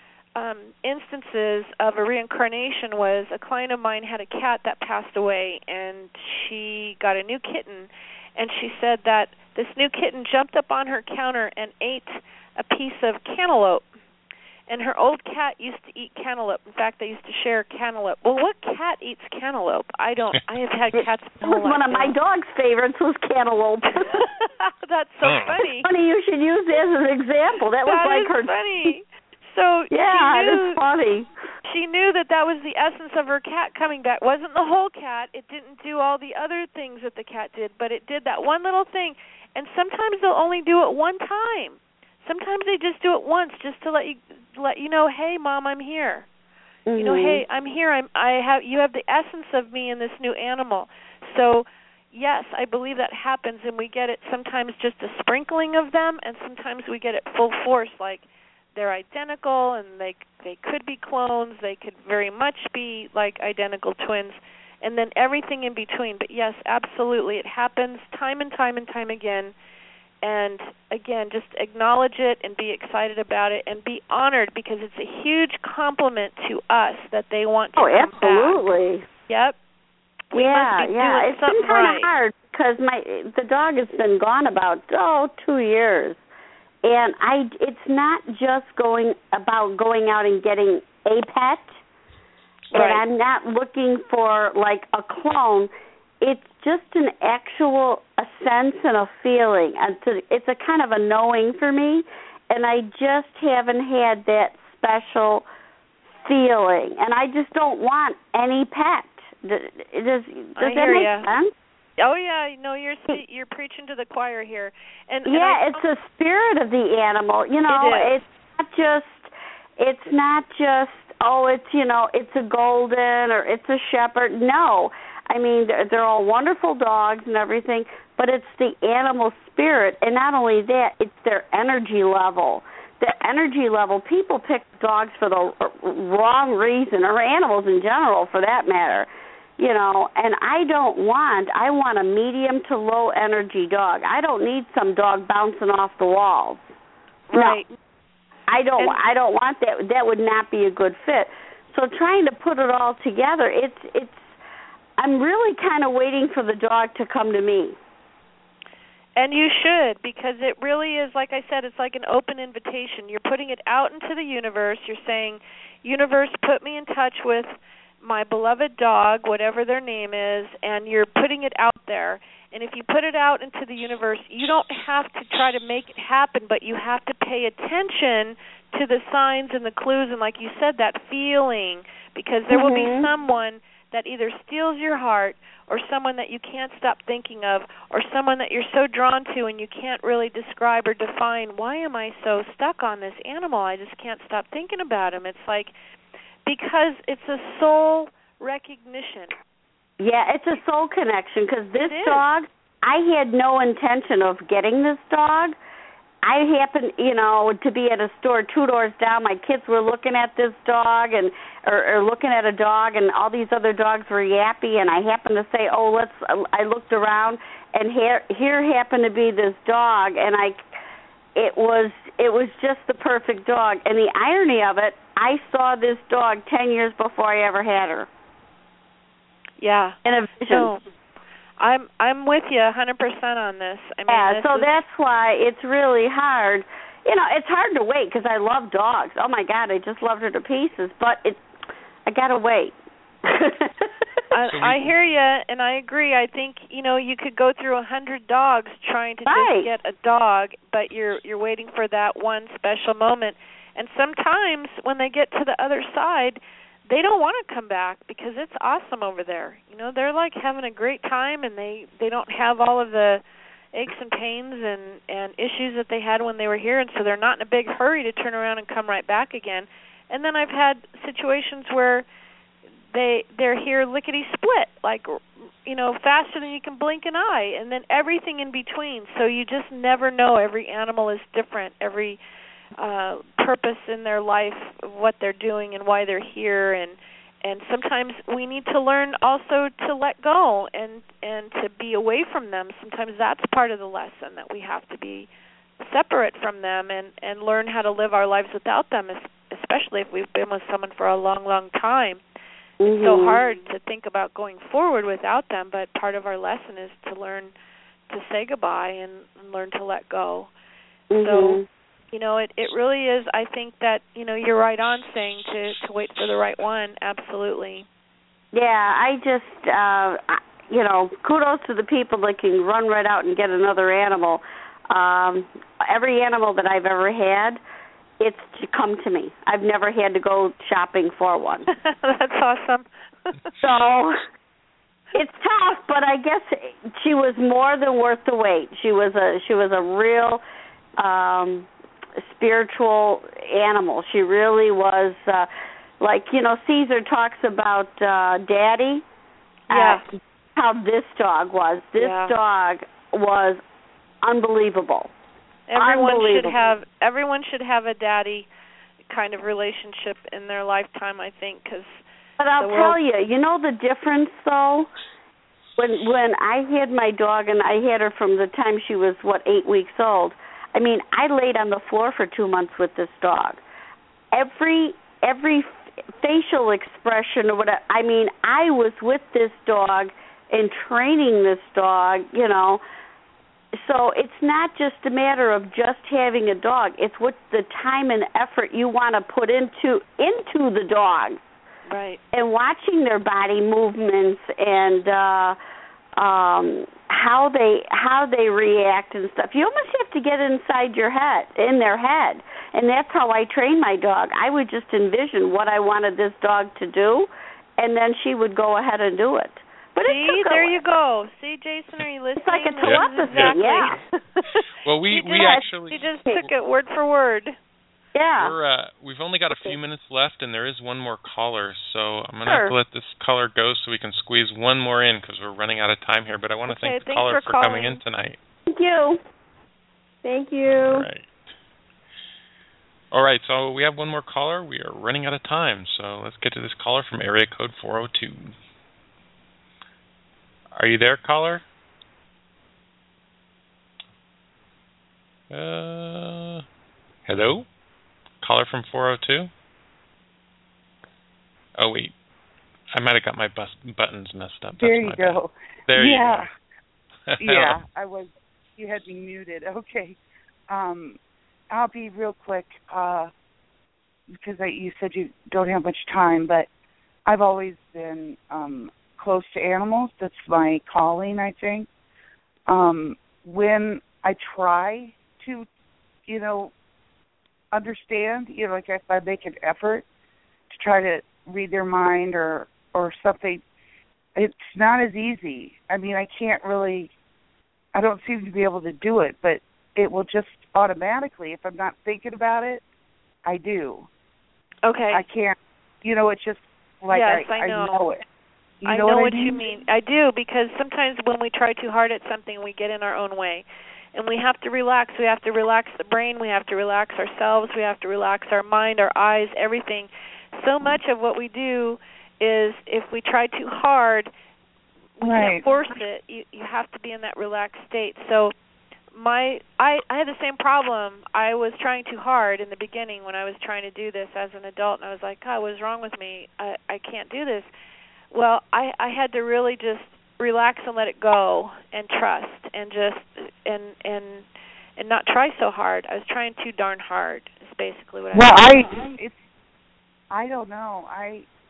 instances of a reincarnation was a client of mine had a cat that passed away, and she got a new kitten, and she said that this new kitten jumped up on her counter and ate a piece of cantaloupe. And her old cat used to eat cantaloupe. In fact, they used to share cantaloupe. Well, what cat eats cantaloupe? I have had cats. It was one of my dog's favorites was cantaloupe. That's so funny. Funny you should use it as an example. That was like her. Funny. So yeah, it's funny. She knew that was the essence of her cat coming back. It wasn't the whole cat. It didn't do all the other things that the cat did, but it did that one little thing. And sometimes they'll only do it one time. Sometimes they just do it once, just to let you know, hey, Mom, I'm here. Mm-hmm. You know, hey, I'm here. You have the essence of me in this new animal. So, yes, I believe that happens, and we get it sometimes just a sprinkling of them, and sometimes we get it full force, like they're identical, and they could be clones. They could very much be like identical twins, and then everything in between. But yes, absolutely, it happens time and time and time again. And again, just acknowledge it and be excited about it and be honored, because it's a huge compliment to us that they want to come absolutely. back. Yep. Yeah. It's been kind of hard because the dog has been gone about 2 years. And it's not just going out and getting a pet. Right. And I'm not looking for like a clone. It's just an actual sense and a feeling. It's a kind of a knowing for me, and I just haven't had that special feeling. And I just don't want any pet. Does that make sense? Oh yeah, no, you're preaching to the choir here. And it's the spirit of the animal. You know, it's not just it's a golden or it's a shepherd. No. I mean, they're all wonderful dogs and everything, but it's the animal spirit, and not only that, it's their energy level. The energy level, people pick dogs for the wrong reason, or animals in general for that matter, and I want a medium to low energy dog. I don't need some dog bouncing off the walls. Right. No, I don't want that. That would not be a good fit. So trying to put it all together, I'm really kind of waiting for the dog to come to me. And you should, because it really is, like I said, it's like an open invitation. You're putting it out into the universe. You're saying, universe, put me in touch with my beloved dog, whatever their name is, and you're putting it out there. And if you put it out into the universe, you don't have to try to make it happen, but you have to pay attention to the signs and the clues, and like you said, that feeling, because there will be someone that either steals your heart, or someone that you can't stop thinking of, or someone that you're so drawn to and you can't really describe or define, why am I so stuck on this animal? I just can't stop thinking about him. It's like, because it's a soul recognition. Yeah, it's a soul connection, because this dog, I had no intention of getting this dog. I happened, to be at a store 2 doors down. My kids were looking at this dog or looking at a dog, and all these other dogs were yappy, and I happened to say, I looked around, and here happened to be this dog, and it was just the perfect dog. And the irony of it, I saw this dog 10 years before I ever had her. Yeah. In a vision. So, I'm with you 100% on this. I mean, so that's why it's really hard. It's hard to wait, because I love dogs. Oh my God, I just loved her to pieces. But I gotta wait. I hear you, and I agree. I think you could go through 100 dogs trying to just get a dog, but you're waiting for that one special moment. And sometimes when they get to the other side, they don't want to come back because it's awesome over there. They're like having a great time, and they don't have all of the aches and pains and issues that they had when they were here, and so they're not in a big hurry to turn around and come right back again. And then I've had situations where they're here lickety-split, like, faster than you can blink an eye, and then everything in between. So you just never know. Every animal is different. Every purpose in their life, what they're doing and why they're here, and sometimes we need to learn also to let go and to be away from them. Sometimes that's part of the lesson, that we have to be separate from them and learn how to live our lives without them, especially if we've been with someone for a long, long time. It's so hard to think about going forward without them, but part of our lesson is to learn to say goodbye and learn to let go. So, it really is, I think that, you're right on saying to wait for the right one, absolutely. Yeah, I just, kudos to the people that can run right out and get another animal. Every animal that I've ever had, it's to come to me. I've never had to go shopping for one. That's awesome. So it's tough, but I guess she was more than worth the wait. She was a real spiritual animal. She really was, Caesar talks about Daddy. Yeah. How this dog was. This dog was unbelievable. Everyone should have a daddy kind of relationship in their lifetime, I think, because. But I'll tell you, the difference though. When I had my dog, and I had her from the time she was 8 weeks old. I mean, I laid on the floor for 2 months with this dog. Every facial expression or whatever. I mean, I was with this dog and training this dog. So it's not just a matter of just having a dog. It's what the time and effort you want to put into the dog. Right. And watching their body movements and how they react and stuff. You almost have to get inside in their head. And that's how I train my dog. I would just envision what I wanted this dog to do, and then she would go ahead and do it. But there you go. See, Jason, are you listening? It's like a telepathy, exactly. Well, we actually... She just took it word for word. Yeah. We've only got a few minutes left, and there is one more caller, so I'm going to have to let this caller go so we can squeeze one more in because we're running out of time here. But I want to thank the caller for coming in tonight. Thank you. Thank you. All right, so we have one more caller. We are running out of time, so let's get to this caller from area code 402. Are you there, caller? Hello? Caller from 402? Oh, wait. I might have got my buttons messed up. There you go. There you go. Yeah, you had me muted. Okay. I'll be real quick because you said you don't have much time, but I've always been close to animals. That's my calling, I think. When I try to, understand, like if I make an effort to try to read their mind or something, it's not as easy. I mean, I don't seem to be able to do it, but it will just automatically, if I'm not thinking about it, I do. Okay. I can't, it's just like I know it. I know what you mean. I do, because sometimes when we try too hard at something, we get in our own way. And we have to relax. We have to relax the brain. We have to relax ourselves. We have to relax our mind, our eyes, everything. So much of what we do is, if we try too hard, we can't force it. You have to be in that relaxed state. So I had the same problem. I was trying too hard in the beginning when I was trying to do this as an adult, and I was like, God, what is wrong with me? I can't do this. Well, I had to really just relax and let it go and trust and just and not try so hard. I was trying too darn hard. Is basically what I. I don't know.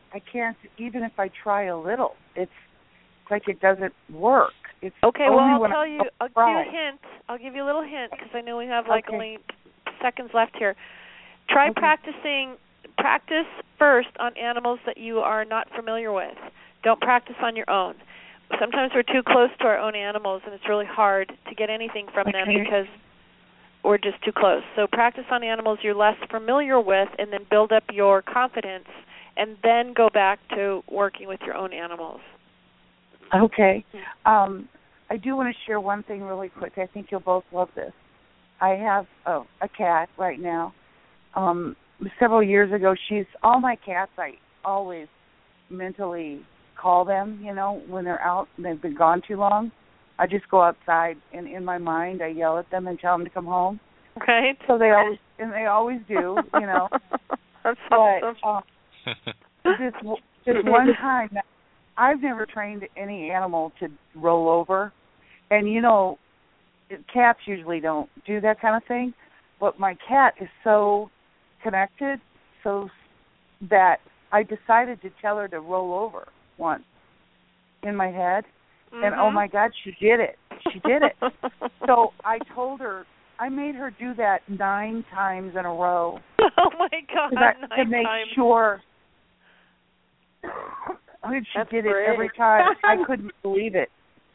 can't, even if I try a little, it's like it doesn't work. It's okay, well, I'll tell you, I'll give you a hint. I'll give you a little hint because I know we have only seconds left here. Try practice first on animals that you are not familiar with. Don't practice on your own. Sometimes we're too close to our own animals and it's really hard to get anything from them because we're just too close. So practice on animals you're less familiar with and then build up your confidence and then go back to working with your own animals. Okay. I do want to share one thing really quick. I think you'll both love this. I have a cat right now. Several years ago, all my cats, I always mentally call them, when they're out and they've been gone too long. I just go outside and in my mind I yell at them and tell them to come home. Right. So they always do, That's awesome. But this one time, I've never trained any animal to roll over, and cats usually don't do that kind of thing. But my cat is so connected, so that I decided to tell her to roll over once in my head, and oh my God, she did it. She did it. So I told her, I made her do that 9 times in a row. Oh my God, 9 to make times. sure. She did it every time. I couldn't believe it.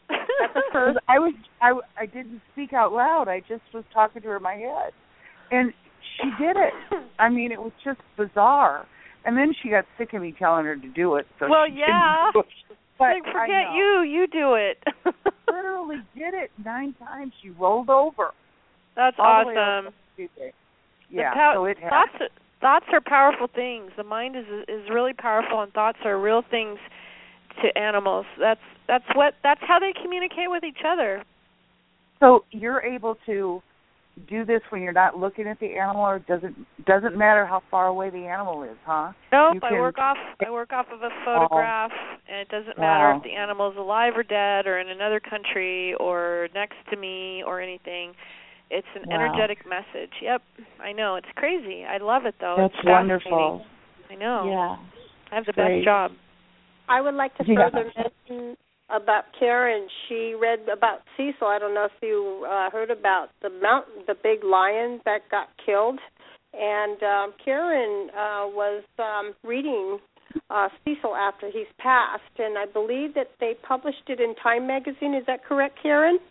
I didn't speak out loud. I just was talking to her in my head, and she did it. I mean, it was just bizarre. And then she got sick of me telling her to do it. So well, she yeah. didn't do it. But like, forget you. You do it. Literally did it 9 times. She rolled over. That's awesome. Yeah. So it happened. Thoughts are powerful things. The mind is really powerful, and thoughts are real things to animals. That's how they communicate with each other. So you're able to do this when you're not looking at the animal, or doesn't matter how far away the animal is, huh? Nope. I work off of a photograph, and it doesn't matter if the animal is alive or dead, or in another country, or next to me, or anything. It's an energetic message. Yep, I know. It's crazy. I love it, though. That's it's wonderful. I know. Yeah. I have the best job. I would like to further mention about Karen. She read about Cecil. I don't know if you heard about the big lion that got killed. And Karen was reading Cecil after he's passed, and I believe that they published it in Time magazine. Is that correct, Karen?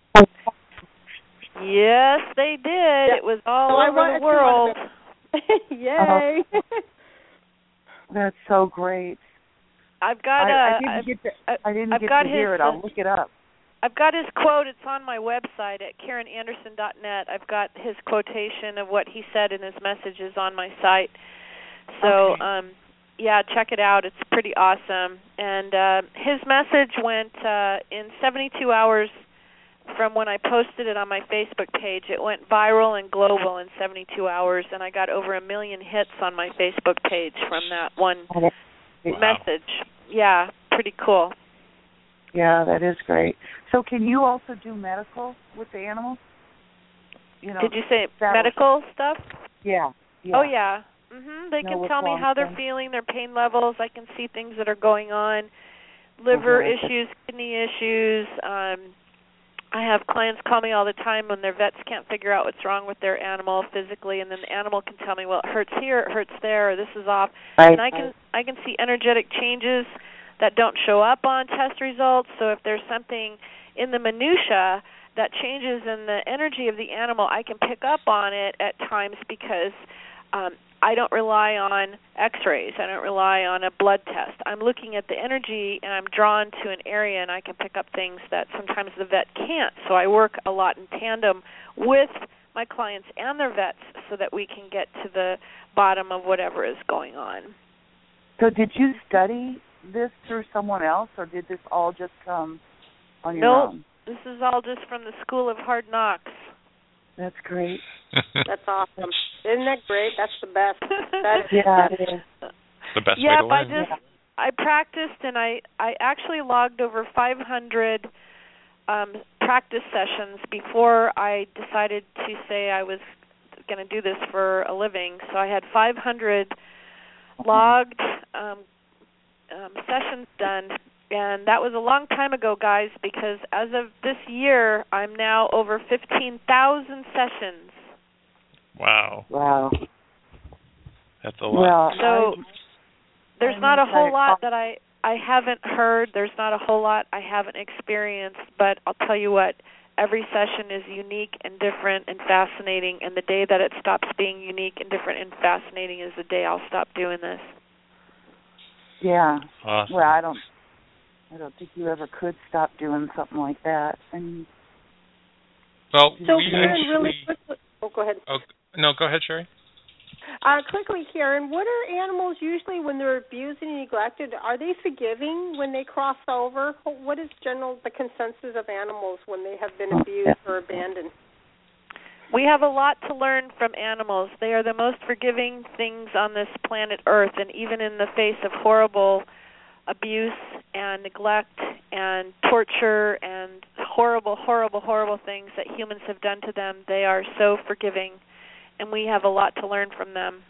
Yes, they did. Yeah. It was all over the world. Yay! That's so great. I've got I didn't get to hear it. I'll look it up. I've got his quote. It's on my website at KarenAnderson.net. I've got his quotation of what he said in his messages on my site. So, yeah, check it out. It's pretty awesome. And his message went in 72 hours from when I posted it on my Facebook page. It went viral and global in 72 hours, and I got over 1 million hits on my Facebook page from that one message. Yeah, pretty cool. Yeah, that is great. So can you also do medical with the animals? Did you say medical stuff? Yeah. Oh, yeah. They can tell me how they're feeling, their pain levels. I can see things that are going on, liver issues, kidney issues. I have clients call me all the time when their vets can't figure out what's wrong with their animal physically, and then the animal can tell me, well, it hurts here, it hurts there, or this is off. Right. And I can see energetic changes that don't show up on test results. So if there's something in the minutia that changes in the energy of the animal, I can pick up on it at times because I don't rely on x-rays. I don't rely on a blood test. I'm looking at the energy, and I'm drawn to an area, and I can pick up things that sometimes the vet can't. So I work a lot in tandem with my clients and their vets so that we can get to the bottom of whatever is going on. So did you study this through someone else, or did this all just come on your own? No, this is all just from the School of Hard Knocks. That's great. That's awesome. Isn't that great? That's the best. It is. The best way to learn. I practiced, and I actually logged over 500 practice sessions before I decided to say I was going to do this for a living. So I had 500 logged sessions done. And that was a long time ago, guys, because as of this year, I'm now over 15,000 sessions. Wow. Wow. That's a lot. Well, so there's not a whole lot that I haven't heard. There's not a whole lot I haven't experienced. But I'll tell you what, every session is unique and different and fascinating. And the day that it stops being unique and different and fascinating is the day I'll stop doing this. Yeah. Awesome. Well, I don't think you ever could stop doing something like that. And well, so we Karen, actually... really quickly. Oh, go ahead. Oh, no, go ahead, Sherry. Quickly, Karen, what are animals usually when they're abused and neglected? Are they forgiving when they cross over? What is the consensus of animals when they have been abused or abandoned? We have a lot to learn from animals. They are the most forgiving things on this planet Earth, and even in the face of horrible abuse and neglect and torture and horrible, horrible, horrible things that humans have done to them, they are so forgiving, and we have a lot to learn from them.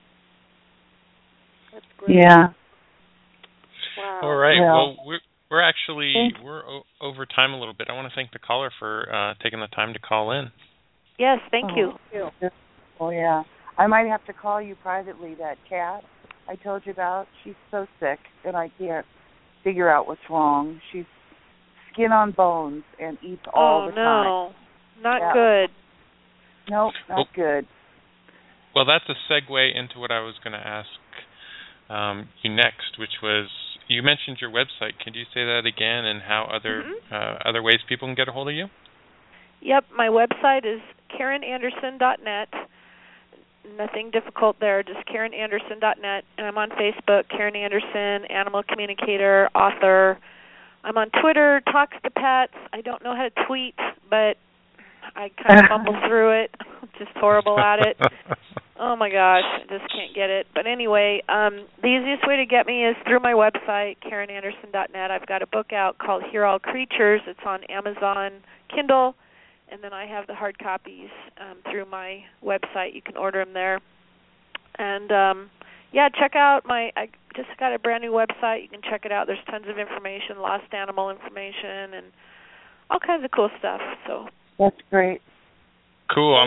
That's great. Yeah. Wow. All right. Well, we're over time a little bit. I want to thank the caller for taking the time to call in. Yes, thank you. Oh, yeah. I might have to call you privately, that cat I told you about. She's so sick that I can't figure out what's wrong. She's skin on bones and eats all the time. Oh, no. Not good. Nope, not good. Well, that's a segue into what I was going to ask you next, which was, you mentioned your website. Could you say that again and how other ways people can get a hold of you? Yep, my website is KarenAnderson.net. Nothing difficult there, just KarenAnderson.net. And I'm on Facebook, Karen Anderson, animal communicator, author. I'm on Twitter, Talks to Pets. I don't know how to tweet, but I kind of fumble through it. Just horrible at it. Oh, my gosh, I just can't get it. But anyway, the easiest way to get me is through my website, KarenAnderson.net. I've got a book out called Hear All Creatures. It's on Amazon Kindle. And then I have the hard copies through my website. You can order them there. And, check out I just got a brand new website. You can check it out. There's tons of information, lost animal information, and all kinds of cool stuff. So that's great. Cool.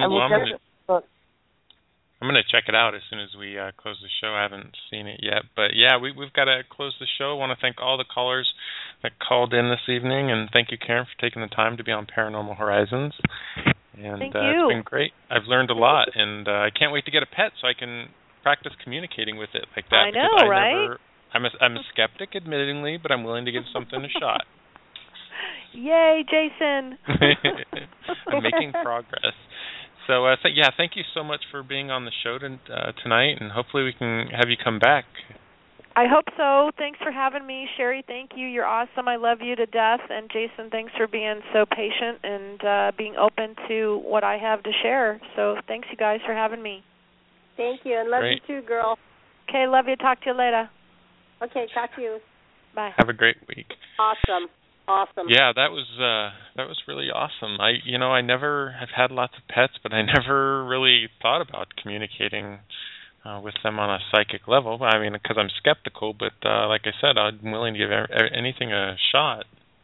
I'm going to check it out as soon as we close the show. I haven't seen it yet. But, yeah, we've got to close the show. I want to thank all the callers that called in this evening, and thank you, Karen, for taking the time to be on Paranormal Horizons. And thank you. It's been great. I've learned a lot, and I can't wait to get a pet so I can practice communicating with it like that. I know, right? I'm a skeptic, admittingly, but I'm willing to give something a shot. Yay, Jason! I'm making progress. So, thank you so much for being on the show tonight, and hopefully we can have you come back. I hope so. Thanks for having me. Sherry, thank you. You're awesome. I love you to death. And Jason, thanks for being so patient and being open to what I have to share. So thanks, you guys, for having me. Thank you, and love you too, girl. Okay, love you. Talk to you later. Okay, talk to you. Bye. Have a great week. Awesome. Yeah, that was really awesome. I never have had lots of pets, but I never really thought about communicating with them on a psychic level. I mean, because I'm skeptical, but like I said, I'm willing to give anything a shot.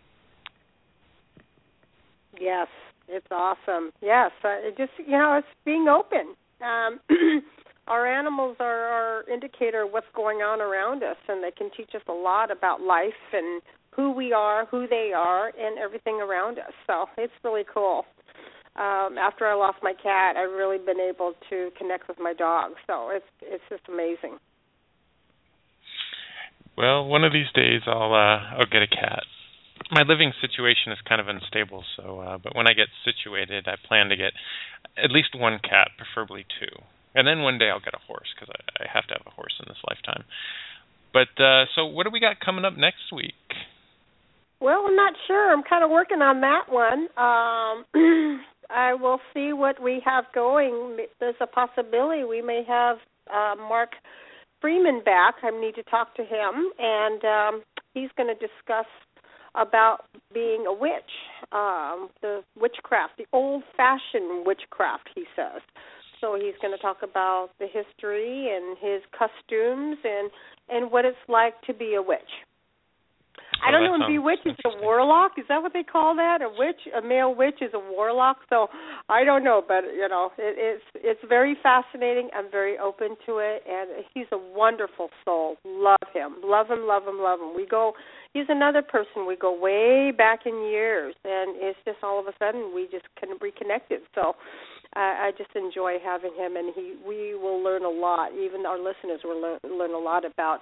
Yes, it's awesome. Yes, it's being open. Our animals are our indicator of what's going on around us, and they can teach us a lot about life and who we are, who they are, and everything around us. So it's really cool. After I lost my cat, I've really been able to connect with my dog. So it's just amazing. Well, one of these days I'll get a cat. My living situation is kind of unstable, so but when I get situated, I plan to get at least one cat, preferably two. And then one day I'll get a horse, because I have to have a horse in this lifetime. But so what do we got coming up next week? Well, I'm not sure. I'm kind of working on that one. I will see what we have going. There's a possibility we may have Mark Freeman back. I need to talk to him, and he's going to discuss about being a witch, the witchcraft, the old-fashioned witchcraft, he says. So he's going to talk about the history and his costumes and what it's like to be a witch. I don't know if bewitch is a warlock. Is that what they call that? A witch, a male witch is a warlock. So I don't know, but it's very fascinating. I'm very open to it, and he's a wonderful soul. Love him, love him, love him, love him. He's another person. We go way back in years, and it's just all of a sudden we just kind of reconnected. So I just enjoy having him, and we will learn a lot. Even our listeners will learn a lot about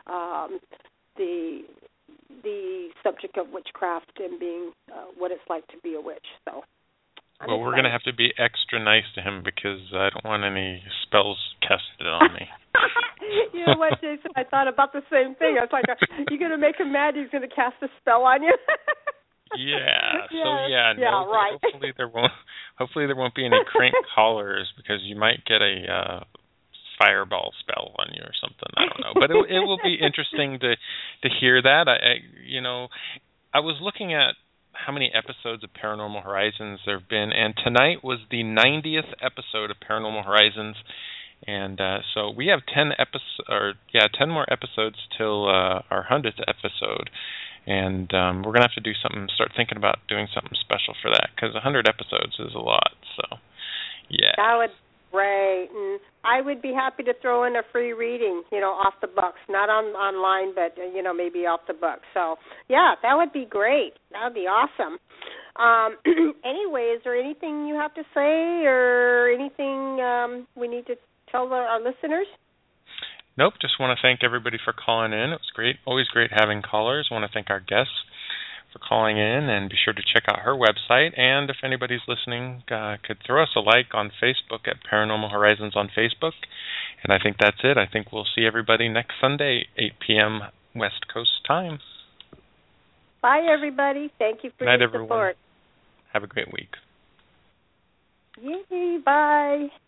the subject of witchcraft and being what it's like to be a witch. So, we're going to have to be extra nice to him because I don't want any spells casted on me. You know what, Jason? I thought about the same thing. I was like, you're going to make him mad. He's going to cast a spell on you. Yeah. Yes. So no, right. Hopefully there won't be any crank callers because you might get a fireball spell on you or something. I don't know, but it will be interesting to hear that. I was looking at how many episodes of Paranormal Horizons there have been, and tonight was the 90th episode of Paranormal Horizons, and so we have 10 more episodes till our 100th episode, and we're gonna have to start thinking about doing something special for that because 100 episodes is a lot. So, yeah. That would. Right, and I would be happy to throw in a free reading, off the books, not online, but maybe off the books. So, yeah, that would be great. That would be awesome. Anyway, is there anything you have to say, or anything we need to tell our listeners? Nope. Just want to thank everybody for calling in. It was great. Always great having callers. Want to thank our guests for calling in, and be sure to check out her website, and if anybody's listening could throw us a like on Facebook at Paranormal Horizons on Facebook, and I think that's it. I think we'll see everybody next Sunday, 8 p.m. West Coast time. Bye, everybody. Thank you for your support. Have a great week. Yay, bye.